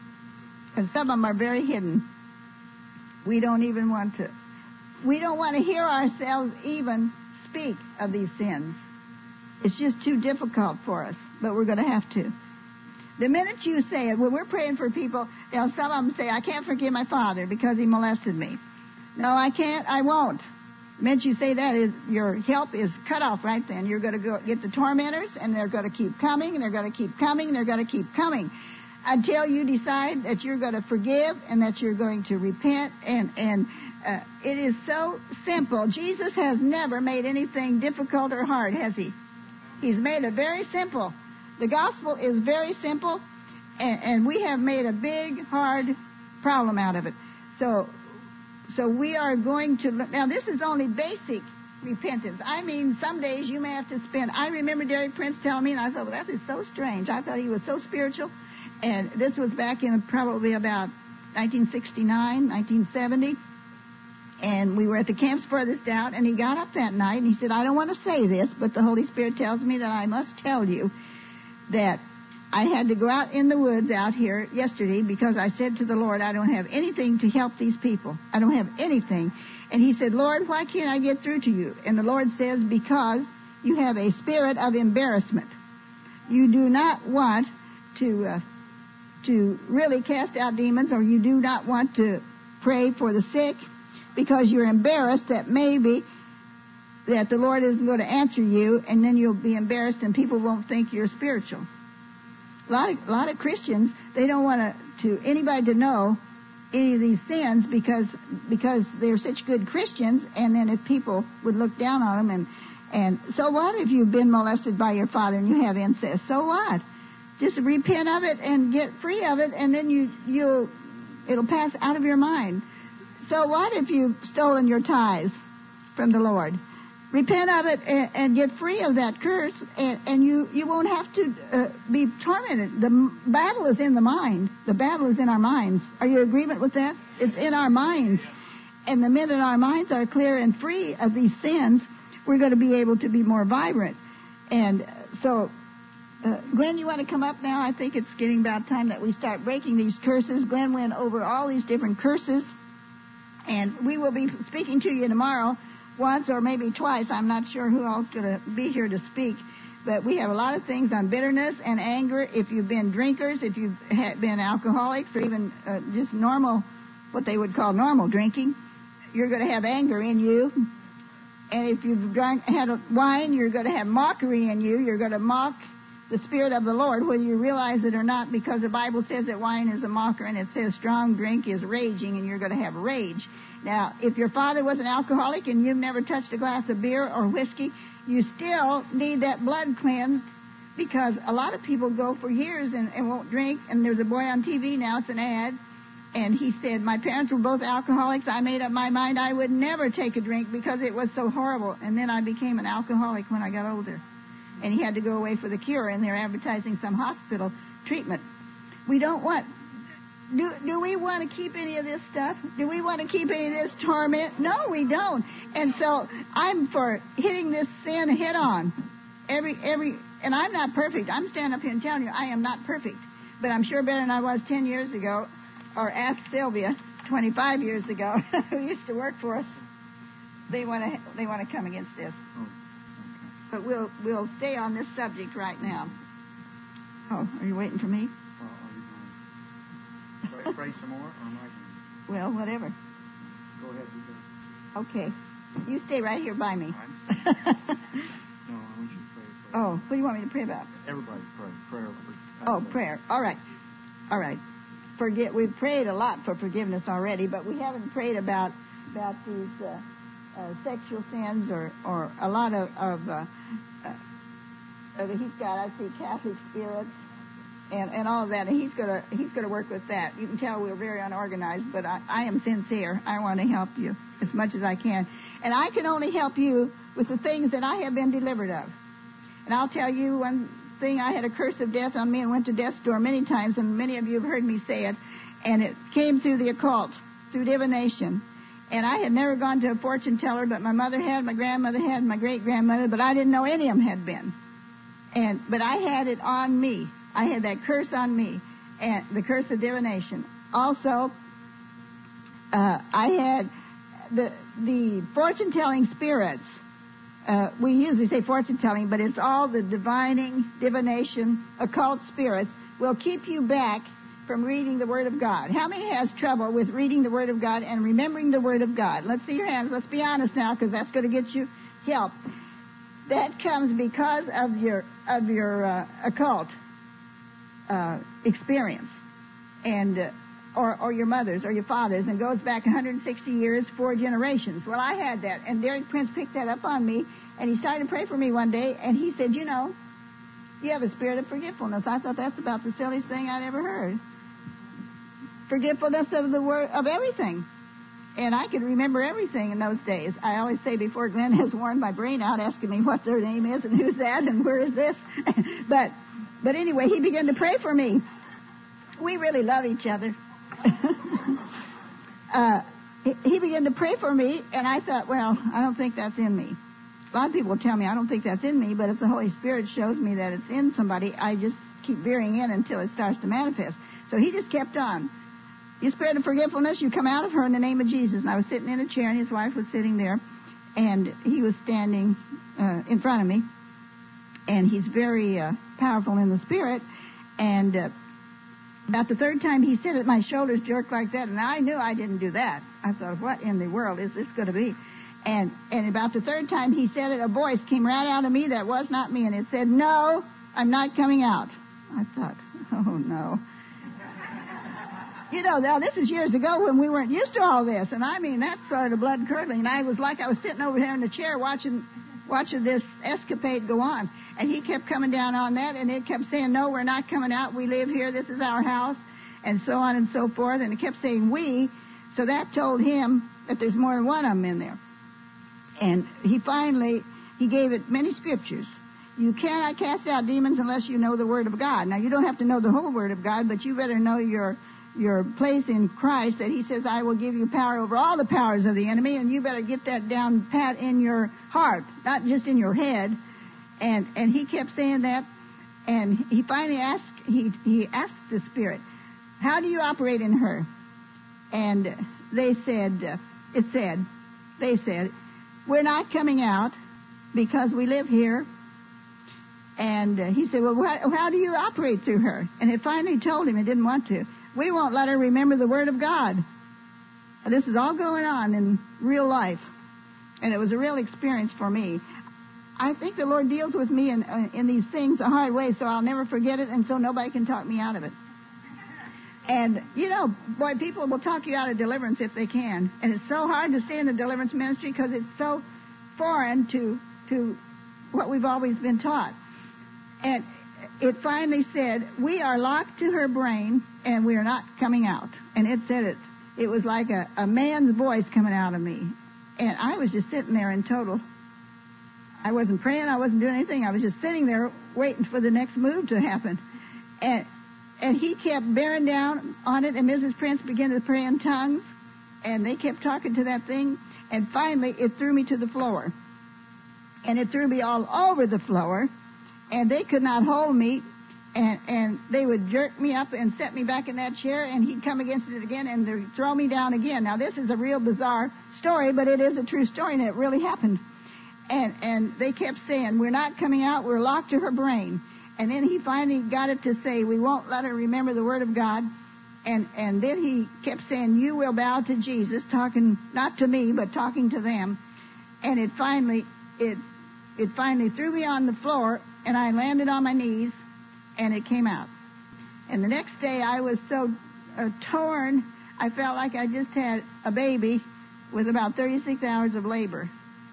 S4: and some of them are very hidden. We don't even want to, we don't want to hear ourselves even speak of these sins. It's just too difficult for us, but we're going to have to. The minute you say it, when we're praying for people, you know, some of them say, I can't forgive my father because he molested me. No, I can't, I won't. The minute you say that, is your help is cut off right then. You're going to go get the tormentors, and they're going to keep coming, and they're going to keep coming, and they're going to keep coming until you decide that you're going to forgive and that you're going to repent. And, and uh, it is so simple. Jesus has never made anything difficult or hard, has he? He's made it very simple. The gospel is very simple, and, and we have made a big, hard problem out of it. So, so we are going to, now this is only basic repentance. I mean, some days you may have to spend, I remember Derek Prince telling me, and I thought, well, that is so strange. I thought he was so spiritual. And this was back in probably about nineteen sixty-nine, nineteen seventy. And we were at the camps furthest out, and he got up that night, and he said, I don't want to say this, but the Holy Spirit tells me that I must tell you that I had to go out in the woods out here yesterday because I said to the Lord, I don't have anything to help these people. I don't have anything. And he said, Lord, why can't I get through to you? And the Lord says, because you have a spirit of embarrassment. You do not want to uh, to really cast out demons, or you do not want to pray for the sick because you're embarrassed that maybe that the Lord isn't going to answer you, and then you'll be embarrassed and people won't think you're spiritual. A lot of, a lot of Christians, they don't want to, to anybody to know any of these sins because because they're such good Christians, and then if people would look down on them, and, and so what if you've been molested by your father and you have incest? So what? Just repent of it and get free of it, and then you, you'll, it'll pass out of your mind. So what if you've stolen your tithes from the Lord? Repent of it and, and get free of that curse, and, and you, you won't have to uh, be tormented. The battle is in the mind. The battle is in our minds. Are you in agreement with that? It's in our minds. And the minute our minds are clear and free of these sins, we're going to be able to be more vibrant. And so, uh, Glenn, you want to come up now? I think it's getting about time that we start breaking these curses. Glenn went over all these different curses And we will be speaking to you tomorrow once or maybe twice. I'm not sure who else is going to be here to speak. But we have a lot of things on bitterness and anger. If you've been drinkers, if you've been alcoholics, or even uh, just normal, what they would call normal drinking, you're going to have anger in you. And if you've drunk, had a wine, you're going to have mockery in you. You're going to mock the Spirit of the Lord, whether you realize it or not, because the Bible says that wine is a mocker, and it says strong drink is raging, and you're going to have rage. Now, if your father was an alcoholic and you've never touched a glass of beer or whiskey, you still need that blood cleansed, because a lot of people go for years and, and won't drink. And there's a boy on T V now, it's an ad, and he said, my parents were both alcoholics. I made up my mind I would never take a drink because it was so horrible. And then I became an alcoholic when I got older. And he had to go away for the cure, and they're advertising some hospital treatment. We don't want... Do, do we want to keep any of this stuff? Do we want to keep any of this torment? No, we don't. And so I'm for hitting this sin head on. Every, every, and I'm not perfect. I'm standing up here and telling you I am not perfect. But I'm sure better than I was ten years ago. Or ask Sylvia twenty-five years ago, who used to work for us. They want to they want to come against this.
S2: Oh, okay.
S4: But we'll we'll stay on this subject right now. Oh, are you waiting for me?
S2: Well, are you going to pray some more, or am I going
S4: Well, whatever.
S2: to go ahead and do
S4: Okay. You stay right here by me.
S2: it? No, I want you to pray. pray.
S4: Oh, what do you want me to pray about?
S2: Everybody pray. Prayer. For,
S4: Oh, prayer. All right. All right. Forget. We've prayed a lot for forgiveness already, but we haven't prayed about about these uh, uh, sexual sins or, or a lot of, of uh, uh, he's got, I see, Catholic spirits and, and all of that, and he's gonna he's gonna work with that. You can tell we're very unorganized, but I, I am sincere. I want to help you as much as I can, and I can only help you with the things that I have been delivered of. And I'll tell you one thing. I had a curse of death on me and went to death's door many times, and many of you have heard me say it, and it came through the occult, through divination. And I had never gone to a fortune teller, but my mother had, my grandmother had, my great-grandmother, but I didn't know any of them had been. And But I had it on me. I had that curse on me, and the curse of divination. Also, uh, I had the the fortune-telling spirits. Uh, we usually say fortune-telling, but it's all the divining, divination, occult spirits will keep you back from reading the Word of God. How many has trouble with reading the Word of God and remembering the Word of God? Let's see your hands. Let's be honest now, because that's going to get you help. That comes because of your of your uh, occult uh, experience, and uh, or or your mother's or your father's, and goes back one hundred sixty years, four generations. Well, I had that, and Derek Prince picked that up on me, and he started to pray for me one day, and he said, you know, you have a spirit of forgetfulness. I thought that's about the silliest thing I'd ever heard. Forgetfulness of the word, of everything. And I could remember everything in those days. I always say before Glenn has worn my brain out asking me what their name is and who's that and where is this. but but anyway, he began to pray for me. We really love each other. uh, he, he began to pray for me, and I thought, well, I don't think that's in me. A lot of people tell me I don't think that's in me, but if the Holy Spirit shows me that it's in somebody, I just keep veering in until it starts to manifest. So he just kept on. You spirit of forgetfulness, you come out of her in the name of Jesus. And I was sitting in a chair, and his wife was sitting there, and he was standing uh, in front of me. And he's very uh, powerful in the spirit. And uh, about the third time he said it, my shoulders jerked like that, and I knew I didn't do that. I thought, what in the world is this going to be? And and about the third time he said it, a voice came right out of me that was not me, and it said, no, I'm not coming out. I thought, oh, no. You know, now, this is years ago when we weren't used to all this, and I mean, that's sort of blood-curdling. And I was like I was sitting over here in the chair watching watching this escapade go on. And he kept coming down on that, and it kept saying, no, we're not coming out. We live here. This is our house, and so on and so forth. And it kept saying we, so that told him that there's more than one of them in there. And he finally, he gave it many scriptures. You cannot cast out demons unless you know the Word of God. Now, you don't have to know the whole Word of God, but you better know your your place in Christ, that he says, I will give you power over all the powers of the enemy, and you better get that down pat in your heart, not just in your head. And and he kept saying that, and he finally asked, he, he asked the Spirit, how do you operate in her? And they said, it said, they said, we're not coming out because we live here. And uh, he said, well, wh- how do you operate through her? And it finally told him it didn't want to. We won't let her remember the Word of God. And this is all going on in real life. And it was a real experience for me. I think the Lord deals with me in, uh, in these things a hard way, so I'll never forget it, and so nobody can talk me out of it. And, you know, boy, people will talk you out of deliverance if they can. And it's so hard to stay in the deliverance ministry because it's so foreign to to what we've always been taught. And it finally said, we are locked to her brain, and we are not coming out. And it said it. It was like a, a man's voice coming out of me. And I was just sitting there in total. I wasn't praying. I wasn't doing anything. I was just sitting there waiting for the next move to happen. And and he kept bearing down on it, and Missus Prince began to pray in tongues, and they kept talking to that thing. And finally, it threw me to the floor. And it threw me all over the floor, and they could not hold me. And, and they would jerk me up and set me back in that chair, and he'd come against it again and they'd throw me down again. Now, this is a real bizarre story, but it is a true story, and it really happened. And and they kept saying, we're not coming out, we're locked to her brain. And then he finally got it to say, we won't let her remember the Word of God. And, and then he kept saying, you will bow to Jesus, talking not to me, but talking to them. And it finally, it it finally threw me on the floor, and I landed on my knees, and it came out. And the next day I was so uh, torn, I felt like I just had a baby with about thirty-six hours of labor.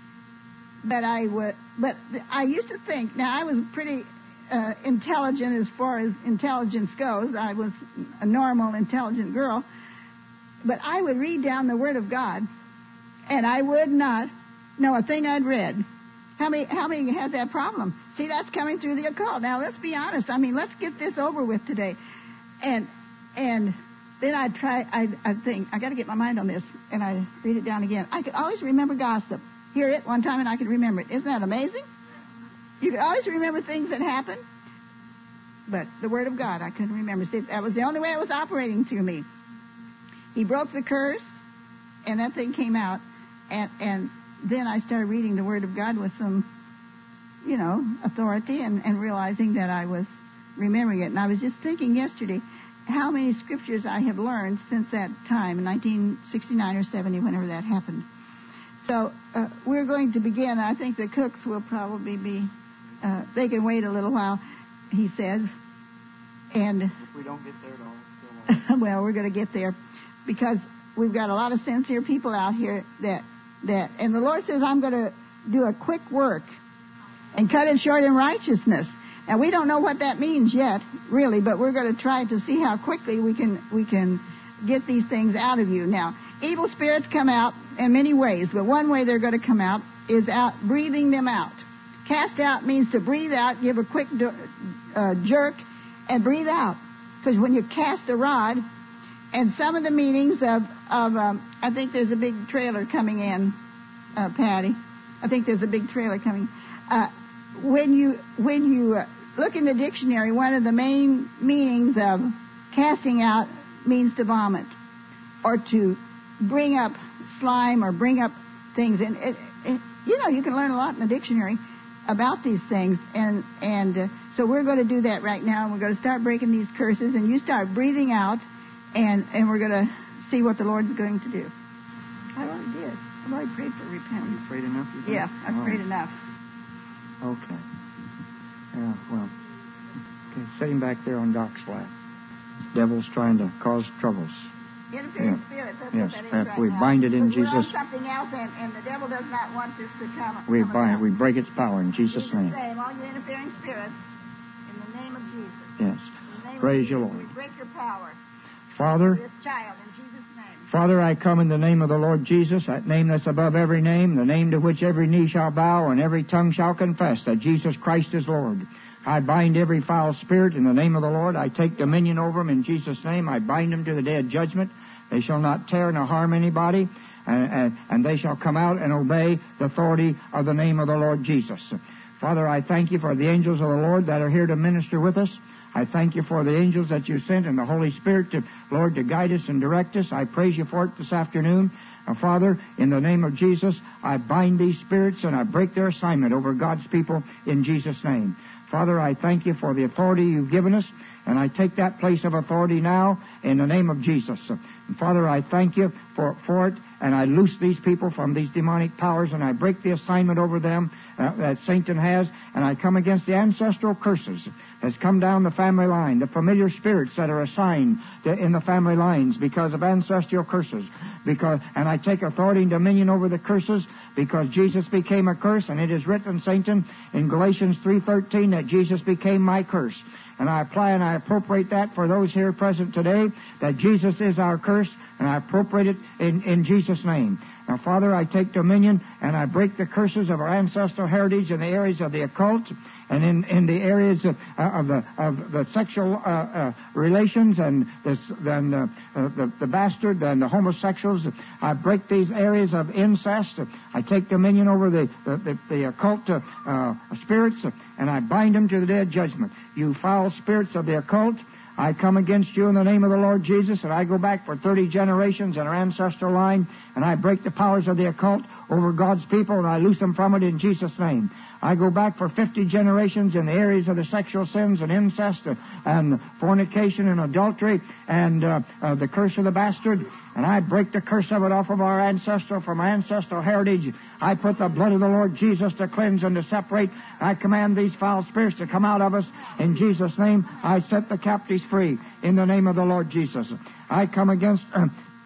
S4: But I would, but I used to think, now I was pretty uh, intelligent as far as intelligence goes. I was a normal, intelligent girl. But I would read down the Word of God, and I would not know a thing I'd read. How many, how many had that problem? See, that's coming through the occult. Now, let's be honest. I mean, let's get this over with today. And and then I'd try, I'd, I'd think, I got to get my mind on this, and I'd read it down again. I could always remember gossip. Hear it one time, and I could remember it. Isn't that amazing? You could always remember things that happened. But the Word of God, I couldn't remember. See, that was the only way it was operating through me. He broke the curse, and that thing came out. And, and then I started reading the Word of God with some, you know, authority and, and realizing that I was remembering it. And I was just thinking yesterday how many scriptures I have learned since that time, in nineteen sixty-nine or seventy, whenever that happened. So uh, we're going to begin. I think the cooks will probably be, uh, they can wait a little while, he says. And
S2: if we don't get there at all,
S4: well, we're going to get there because we've got a lot of sincere people out here that, that, and the Lord says, I'm going to do a quick work and cut it short in righteousness. Now, we don't know what that means yet, really, but we're going to try to see how quickly we can, we can get these things out of you. Now, evil spirits come out in many ways, but one way they're going to come out is out breathing them out. Cast out means to breathe out, give a quick uh, jerk, and breathe out. Because when you cast a rod, and some of the meanings of, of um, I think there's a big trailer coming in, uh, Patty. I think there's a big trailer coming. Uh, when you when you uh, look in the dictionary, one of the main meanings of casting out means to vomit or to bring up slime or bring up things. And it, it, you know, you can learn a lot in the dictionary about these things. And and uh, so we're going to do that right now. And we're going to start breaking these curses. And you start breathing out, and and we're going to see what the Lord's going to do. I already did. I've already prayed for repentance.
S2: You prayed enough? You
S4: Yeah, I've
S2: oh.
S4: prayed enough.
S2: Okay. Yeah, well, okay, sitting back there on Doc's lap. This devil's trying to cause troubles.
S4: Interfering
S2: Yeah.
S4: spirits, that's
S2: Yes,
S4: what that is
S2: that
S4: right
S2: we
S4: now.
S2: bind it in
S4: But we're on
S2: Jesus'.
S4: something else, and, and the devil does not want this to come.
S2: We
S4: come
S2: bind,
S4: about.
S2: we break its power in Jesus'
S4: Jesus'
S2: name.
S4: name, all you interfering spirits, in the name of Jesus.
S2: Yes.
S4: In the name
S2: Praise
S4: of
S2: you,
S4: Jesus,
S2: Lord.
S4: we break your power.
S2: Father,
S4: This child, in Jesus' name.
S2: Father, I come in the name of the Lord Jesus, that name that's above every name, the name to which every knee shall bow and every tongue shall confess that Jesus Christ is Lord. I bind every foul spirit in the name of the Lord. I take dominion over them in Jesus' name. I bind them to the day of judgment. They shall not tear nor harm anybody, and, and, and they shall come out and obey the authority of the name of the Lord Jesus. Father, I thank you for the angels of the Lord that are here to minister with us. I thank you for the angels that you sent and the Holy Spirit, to Lord, to guide us and direct us. I praise you for it this afternoon.
S3: Now, Father, in the name of Jesus, I bind these spirits and I break their assignment over God's people in Jesus' name. Father, I thank you for the authority you've given us, and I take that place of authority now in the name of Jesus. And Father, I thank you for, for it, and I loose these people from these demonic powers, and I break the assignment over them uh, that Satan has, and I come against the ancestral curses that's come down the family line, the familiar spirits that are assigned to, in the family lines because of ancestral curses. Because, and I take authority and dominion over the curses because Jesus became a curse, and it is written, Satan, in Galatians three thirteen, that Jesus became my curse. And I apply and I appropriate that for those here present today, that Jesus is our curse, and I appropriate it in, in Jesus' name. Now, Father, I take dominion and I break the curses of our ancestral heritage in the areas of the occult and in, in the areas of, uh, of the of the sexual uh, uh, relations and the, then uh, uh, the the bastard and the homosexuals. I break these areas of incest. I take dominion over the the, the, the occult uh, uh, spirits, and I bind them to the day of judgment. You foul spirits of the occult, I come against you in the name of the Lord Jesus, and I go back for thirty generations in our ancestral line, and I break the powers of the occult over God's people, and I loose them from it in Jesus' name. I go back for fifty generations in the areas of the sexual sins and incest and fornication and adultery and uh, uh, the curse of the bastard, and I break the curse of it off of our ancestral, from our ancestral heritage. I put the blood of the Lord Jesus to cleanse and to separate. I command these foul spirits to come out of us. In Jesus' name, I set the captives free in the name of the Lord Jesus. I come against Uh,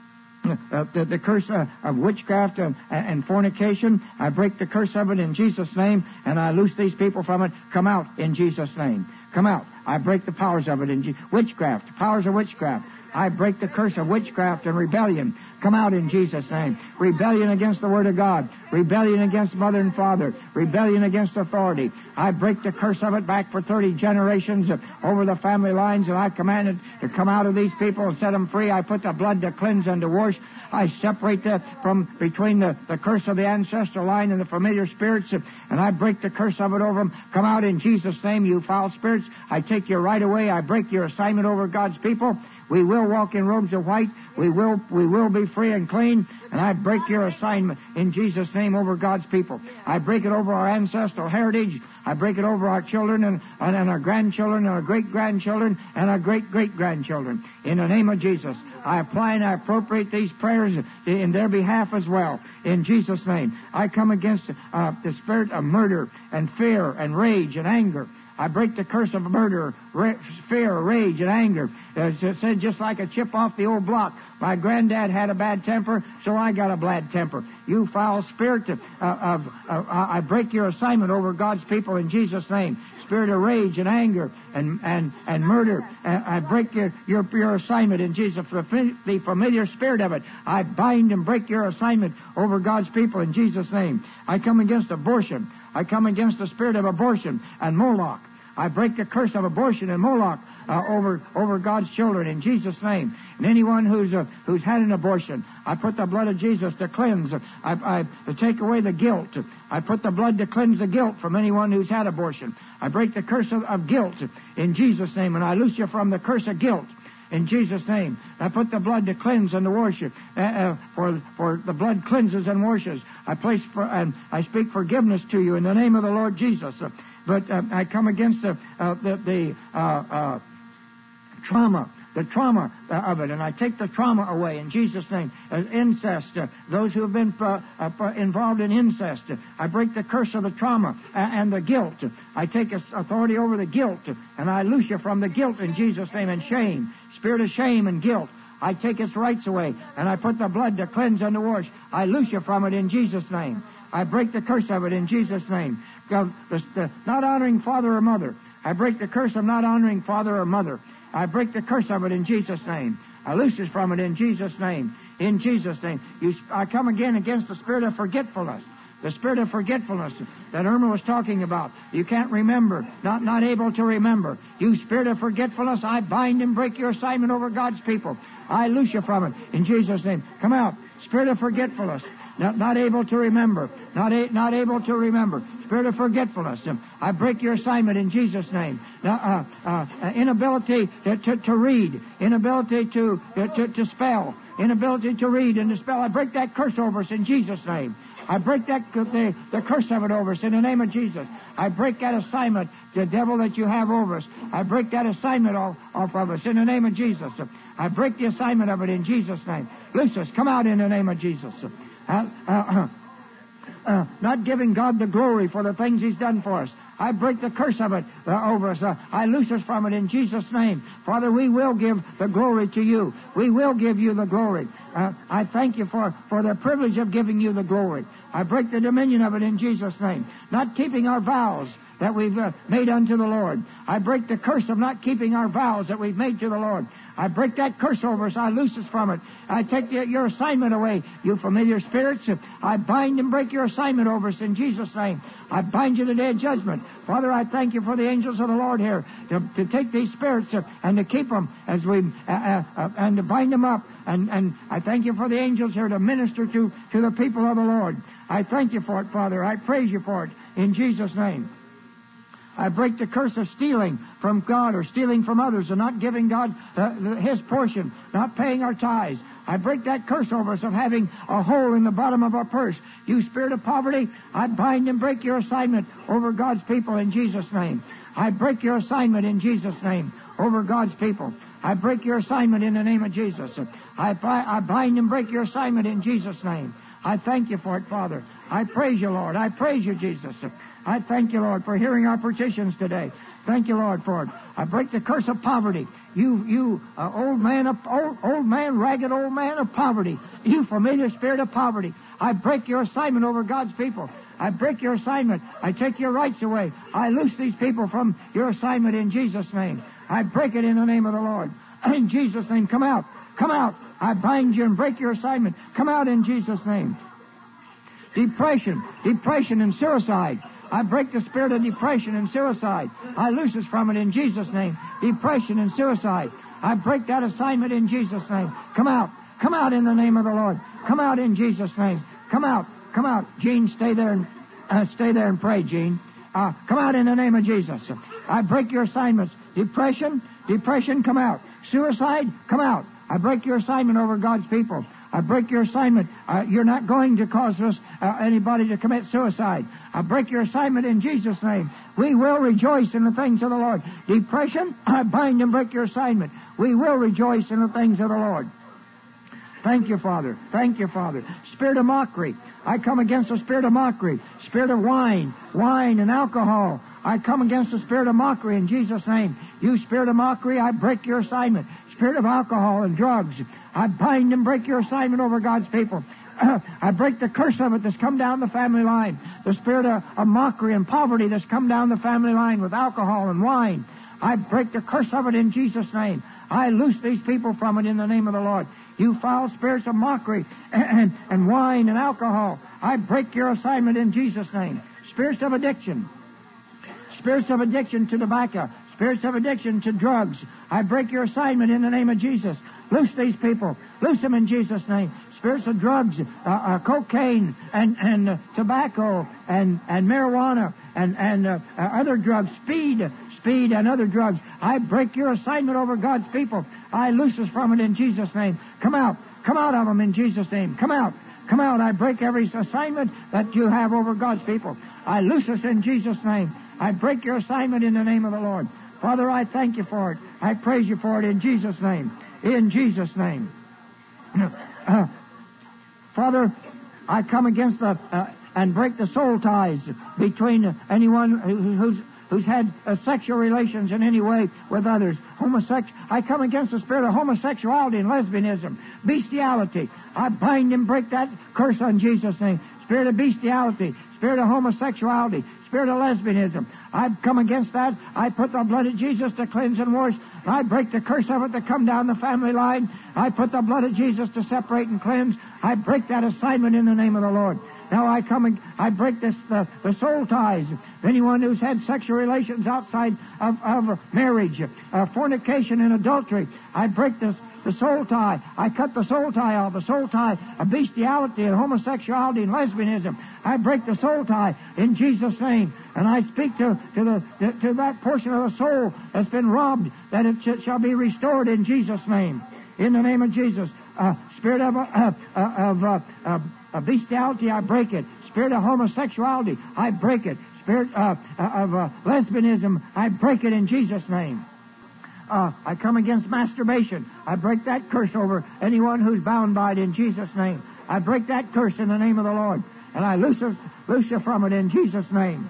S3: Uh, the, the curse uh, of witchcraft and, and fornication. I break the curse of it in Jesus' name, and I loose these people from it. Come out in Jesus' name. Come out. I break the powers of it in Je- witchcraft, powers of witchcraft. I break the curse of witchcraft and rebellion. Come out in Jesus' name. Rebellion against the Word of God. Rebellion against mother and father. Rebellion against authority. I break the curse of it back for thirty generations over the family lines, and I command it to come out of these people and set them free. I put the blood to cleanse and to wash. I separate that from between the, the curse of the ancestral line and the familiar spirits, and I break the curse of it over them. Come out in Jesus' name, you foul spirits. I take you right away. I break your assignment over God's people. We will walk in robes of white. We will we will be free and clean. And I break your assignment in Jesus' name over God's people. I break it over our ancestral heritage. I break it over our children and, and, and our grandchildren and our great-grandchildren and our great-great-grandchildren. In the name of Jesus, I apply and I appropriate these prayers in their behalf as well. In Jesus' name, I come against uh, the spirit of murder and fear and rage and anger. I break the curse of murder, ra- fear, rage, and anger. As it said, just like a chip off the old block. My granddad had a bad temper, so I got a bad temper. You foul spirit of, of, of I break your assignment over God's people in Jesus' name. Spirit of rage and anger and and, and murder. I break your, your, your assignment in Jesus. The familiar spirit of it, I bind and break your assignment over God's people in Jesus' name. I come against abortion. I come against the spirit of abortion and Moloch. I break the curse of abortion and Moloch uh, over over God's children in Jesus' name. And anyone who's uh, who's had an abortion, I put the blood of Jesus to cleanse. I, I to take away the guilt. I put the blood to cleanse the guilt from anyone who's had abortion. I break the curse of, of guilt in Jesus' name, and I loose you from the curse of guilt. In Jesus' name, I put the blood to cleanse and to wash you. Uh, uh, for for the blood cleanses and washes. I place for and I speak forgiveness to you in the name of the Lord Jesus. Uh, but uh, I come against the uh, the, the uh, uh, trauma, the trauma uh, of it, and I take the trauma away in Jesus' name. Uh, incest, uh, those who have been uh, uh, involved in incest, uh, I break the curse of the trauma and, and the guilt. I take authority over the guilt, and I loose you from the guilt in Jesus' name and shame. Spirit of shame and guilt, I take its rights away, and I put the blood to cleanse and to wash. I loose you from it in Jesus' name. I break the curse of it in Jesus' name. The, the, the, not honoring father or mother. I break the curse of not honoring father or mother. I break the curse of it in Jesus' name. I loose you from it in Jesus' name. In Jesus' name. You, I come again against the spirit of forgetfulness. The spirit of forgetfulness that Irma was talking about. You can't remember, not not able to remember. You spirit of forgetfulness, I bind and break your assignment over God's people. I loose you from it in Jesus' name. Come out. Spirit of forgetfulness, not, not able to remember, not a, not able to remember. Spirit of forgetfulness, I break your assignment in Jesus' name. Now, uh, uh, inability to, to, to read, inability to, to, to spell, inability to read and to spell, I break that curse over us in Jesus' name. I break that the, the curse of it over us in the name of Jesus. I break that assignment, the devil that you have over us. I break that assignment off, off of us in the name of Jesus. I break the assignment of it in Jesus' name. Loose us. Come out in the name of Jesus. Uh, uh, uh, not giving God the glory for the things He's done for us. I break the curse of it uh, over us. Uh, I loose us from it in Jesus' name. Father, we will give the glory to you. We will give you the glory. Uh, I thank you for, for the privilege of giving you the glory. I break the dominion of it in Jesus' name. Not keeping our vows that we've uh, made unto the Lord. I break the curse of not keeping our vows that we've made to the Lord. I break that curse over us. I loose us from it. I take the, your assignment away, you familiar spirits. I bind and break your assignment over us in Jesus' name. I bind you to the day of judgment. Father, I thank you for the angels of the Lord here to, to take these spirits uh, and to keep them as we uh, uh, uh, and to bind them up. And, and I thank you for the angels here to minister to, to the people of the Lord. I thank you for it, Father. I praise you for it in Jesus' name. I break the curse of stealing from God or stealing from others and not giving God uh, His portion, not paying our tithes. I break that curse over us of having a hole in the bottom of our purse. You spirit of poverty, I bind and break your assignment over God's people in Jesus' name. I break your assignment in Jesus' name over God's people. I break your assignment in the name of Jesus. I, I bind and break your assignment in Jesus' name. I thank you for it, Father. I praise you, Lord. I praise you, Jesus. I thank you, Lord, for hearing our petitions today. Thank you, Lord, for it. I break the curse of poverty. You, you, uh, old man of old, old man, ragged old man of poverty. You familiar spirit of poverty. I break your assignment over God's people. I break your assignment. I take your rights away. I loose these people from your assignment in Jesus' name. I break it in the name of the Lord. In Jesus' name, come out. Come out. I bind you and break your assignment. Come out in Jesus' name. Depression. Depression and suicide. I break the spirit of depression and suicide. I loose us from it in Jesus' name. Depression and suicide. I break that assignment in Jesus' name. Come out. Come out in the name of the Lord. Come out in Jesus' name. Come out. Come out. Gene, stay there and uh, stay there and pray, Gene. Uh, come out in the name of Jesus. I break your assignments. Depression, depression, come out. Suicide, come out. I break your assignment over God's people. I break your assignment. Uh, you're not going to cause us, uh, anybody to commit suicide. I break your assignment in Jesus' name. We will rejoice in the things of the Lord. Depression, I bind and break your assignment. We will rejoice in the things of the Lord. Thank you, Father. Thank you, Father. Spirit of mockery. I come against the spirit of mockery. Spirit of wine, wine and alcohol. I come against the spirit of mockery in Jesus' name. You spirit of mockery, I break your assignment. Spirit of alcohol and drugs, I bind and break your assignment over God's people. I break the curse of it that's come down the family line. The spirit of, of mockery and poverty that's come down the family line with alcohol and wine. I break the curse of it in Jesus' name. I loose these people from it in the name of the Lord. You foul spirits of mockery and, and, and wine and alcohol, I break your assignment in Jesus' name. Spirits of addiction. Spirits of addiction to tobacco. Spirits of addiction to drugs. I break your assignment in the name of Jesus. Loose these people. Loose them in Jesus' name. Spirits of drugs, uh, uh, cocaine and, and uh, tobacco and, and marijuana and, and uh, uh, other drugs, speed, speed and other drugs. I break your assignment over God's people. I loose us from it in Jesus' name. Come out. Come out of them in Jesus' name. Come out. Come out. I break every assignment that you have over God's people. I loose us in Jesus' name. I break your assignment in the name of the Lord. Father, I thank you for it. I praise you for it in Jesus' name. In Jesus' name. Uh, Father, I come against the uh, and break the soul ties between anyone who, who's who's had uh, sexual relations in any way with others. Homosexual. I come against the spirit of homosexuality and lesbianism, bestiality. I bind and break that curse on Jesus' name. Spirit of bestiality, spirit of homosexuality, spirit of lesbianism. I come against that. I put the blood of Jesus to cleanse and wash. I break the curse of it to come down the family line. I put the blood of Jesus to separate and cleanse. I break that assignment in the name of the Lord. Now I come and I break this the, the soul ties. Anyone who's had sexual relations outside of, of marriage, uh, fornication and adultery, I break this the soul tie. I cut the soul tie off. The soul tie of bestiality and homosexuality and lesbianism. I break the soul tie in Jesus' name. And I speak to, to, the, to that portion of the soul that's been robbed, that it sh- shall be restored in Jesus' name. In the name of Jesus. Uh, spirit of, uh, uh, of uh, uh, uh, bestiality, I break it. Spirit of homosexuality, I break it. Spirit uh, uh, of uh, lesbianism, I break it in Jesus' name. Uh, I come against masturbation. I break that curse over anyone who's bound by it in Jesus' name. I break that curse in the name of the Lord. And I loose you, loose you from it in Jesus' name.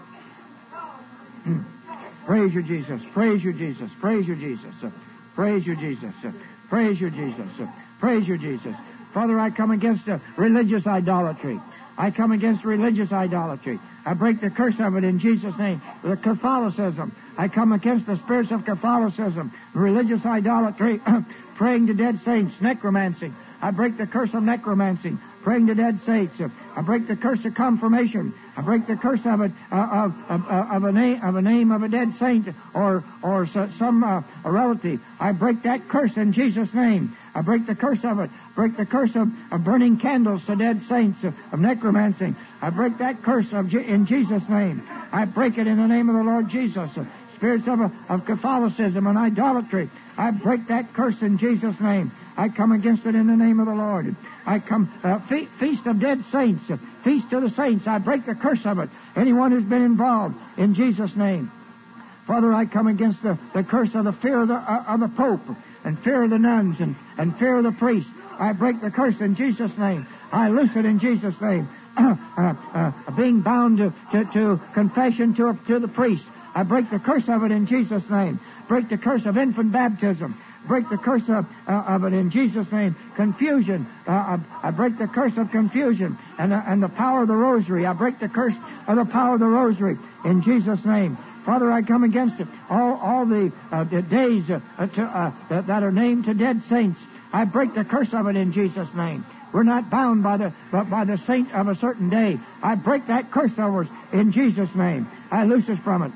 S3: Praise you, Jesus. Praise you, Jesus. Praise you, Jesus. Praise you, Jesus. Praise you, Jesus. Praise you, Jesus. Father, I come against uh, religious idolatry. I come against religious idolatry. I break the curse of it in Jesus' name. The Catholicism. I come against the spirits of Catholicism, religious idolatry, praying to dead saints, necromancy. I break the curse of necromancy, praying to dead saints. I break the curse of confirmation. I break the curse of it uh, of, of, of a name of a name of a dead saint or or some uh, a relative. I break that curse in Jesus' name. I break the curse of it. Break the curse of, of burning candles to dead saints, of, of necromancy. I break that curse of, in Jesus' name. I break it in the name of the Lord Jesus. Spirits of, of Catholicism and idolatry. I break that curse in Jesus' name. I come against it in the name of the Lord. I come, uh, fe- feast of dead saints, uh, feast of the saints. I break the curse of it. Anyone who's been involved, in Jesus' name. Father, I come against the, the curse of the fear of the, uh, of the Pope and fear of the nuns and, and fear of the priests. I break the curse in Jesus' name. I loose it in Jesus' name. uh, uh, being bound to, to, to confession to, to the priest. I break the curse of it in Jesus' name. Break the curse of infant baptism. Break the curse of, uh, of it in Jesus' name. Confusion. Uh, I, I break the curse of confusion and, uh, and the power of the rosary. I break the curse of the power of the rosary in Jesus' name. Father, I come against it. All, all the, uh, the days uh, to, uh, that, that are named to dead saints. I break the curse of it in Jesus' name. We're not bound by the but by the saint of a certain day. I break that curse over us in Jesus' name. I loose us from it.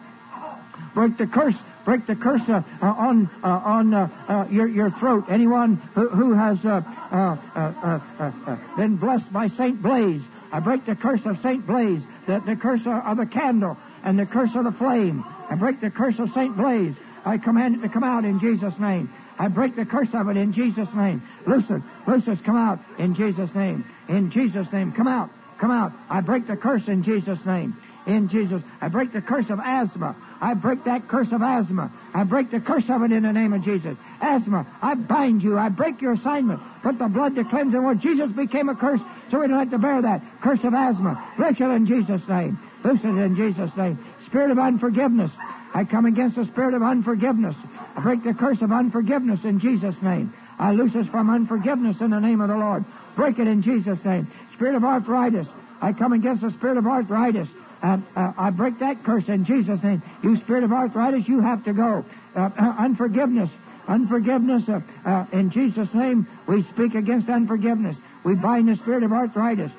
S3: Break the curse. Break the curse uh, uh, on uh, on uh, uh, your your throat. Anyone who, who has uh, uh, uh, uh, uh, been blessed by Saint Blaise, I break the curse of Saint Blaise, the, the curse of the candle and the curse of the flame. I break the curse of Saint Blaise. I command it to come out in Jesus' name. I break the curse of it in Jesus' name. Listen, listen, come out in Jesus' name. In Jesus' name, come out, come out. I break the curse in Jesus' name. In Jesus, I break the curse of asthma. I break that curse of asthma. I break the curse of it in the name of Jesus. Asthma, I bind you. I break your assignment. Put the blood to cleanse it. Well, Jesus became a curse, so we don't have to bear that curse of asthma. Break it in Jesus' name. Listen in Jesus' name. Spirit of unforgiveness. I come against the spirit of unforgiveness. I break the curse of unforgiveness in Jesus' name. I loose us from unforgiveness in the name of the Lord. Break it in Jesus' name. Spirit of arthritis. I come against the spirit of arthritis. And uh, I break that curse in Jesus' name. You spirit of arthritis, you have to go. Uh, uh, unforgiveness. Unforgiveness. Uh, uh, in Jesus' name, we speak against unforgiveness. We bind the spirit of arthritis.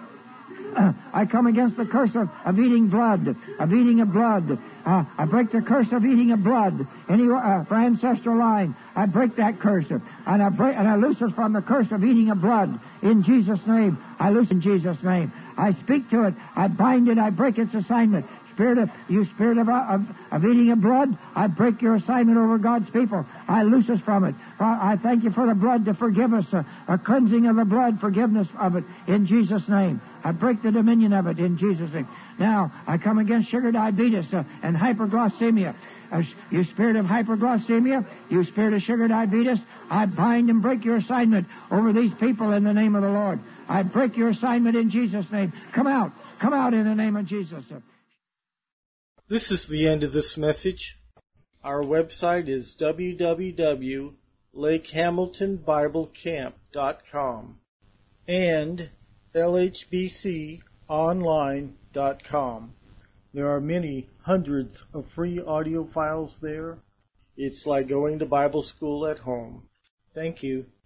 S3: Uh, I come against the curse of, of eating blood, of eating of blood. Uh, I break the curse of eating of blood. Any uh, for ancestral line, I break that curse, and I break and I loose us from the curse of eating of blood in Jesus' name. I loose in Jesus' name. I speak to it. I bind it. I break its assignment. Spirit of you, spirit of, of of eating of blood, I break your assignment over God's people. I loose us from it. I thank you for the blood to forgive us, a, a cleansing of the blood, forgiveness of it in Jesus' name. I break the dominion of it in Jesus' name. Now, I come against sugar diabetes uh, and hyperglycemia. Uh, you spirit of hyperglycemia, you spirit of sugar diabetes, I bind and break your assignment over these people in the name of the Lord. I break your assignment in Jesus' name. Come out. Come out in the name of Jesus.
S1: This is the end of this message. Our website is w w w dot lake hamilton bible camp dot com and l h b c online dot com. There are many hundreds of free audio files there. It's like going to Bible school at home. Thank you.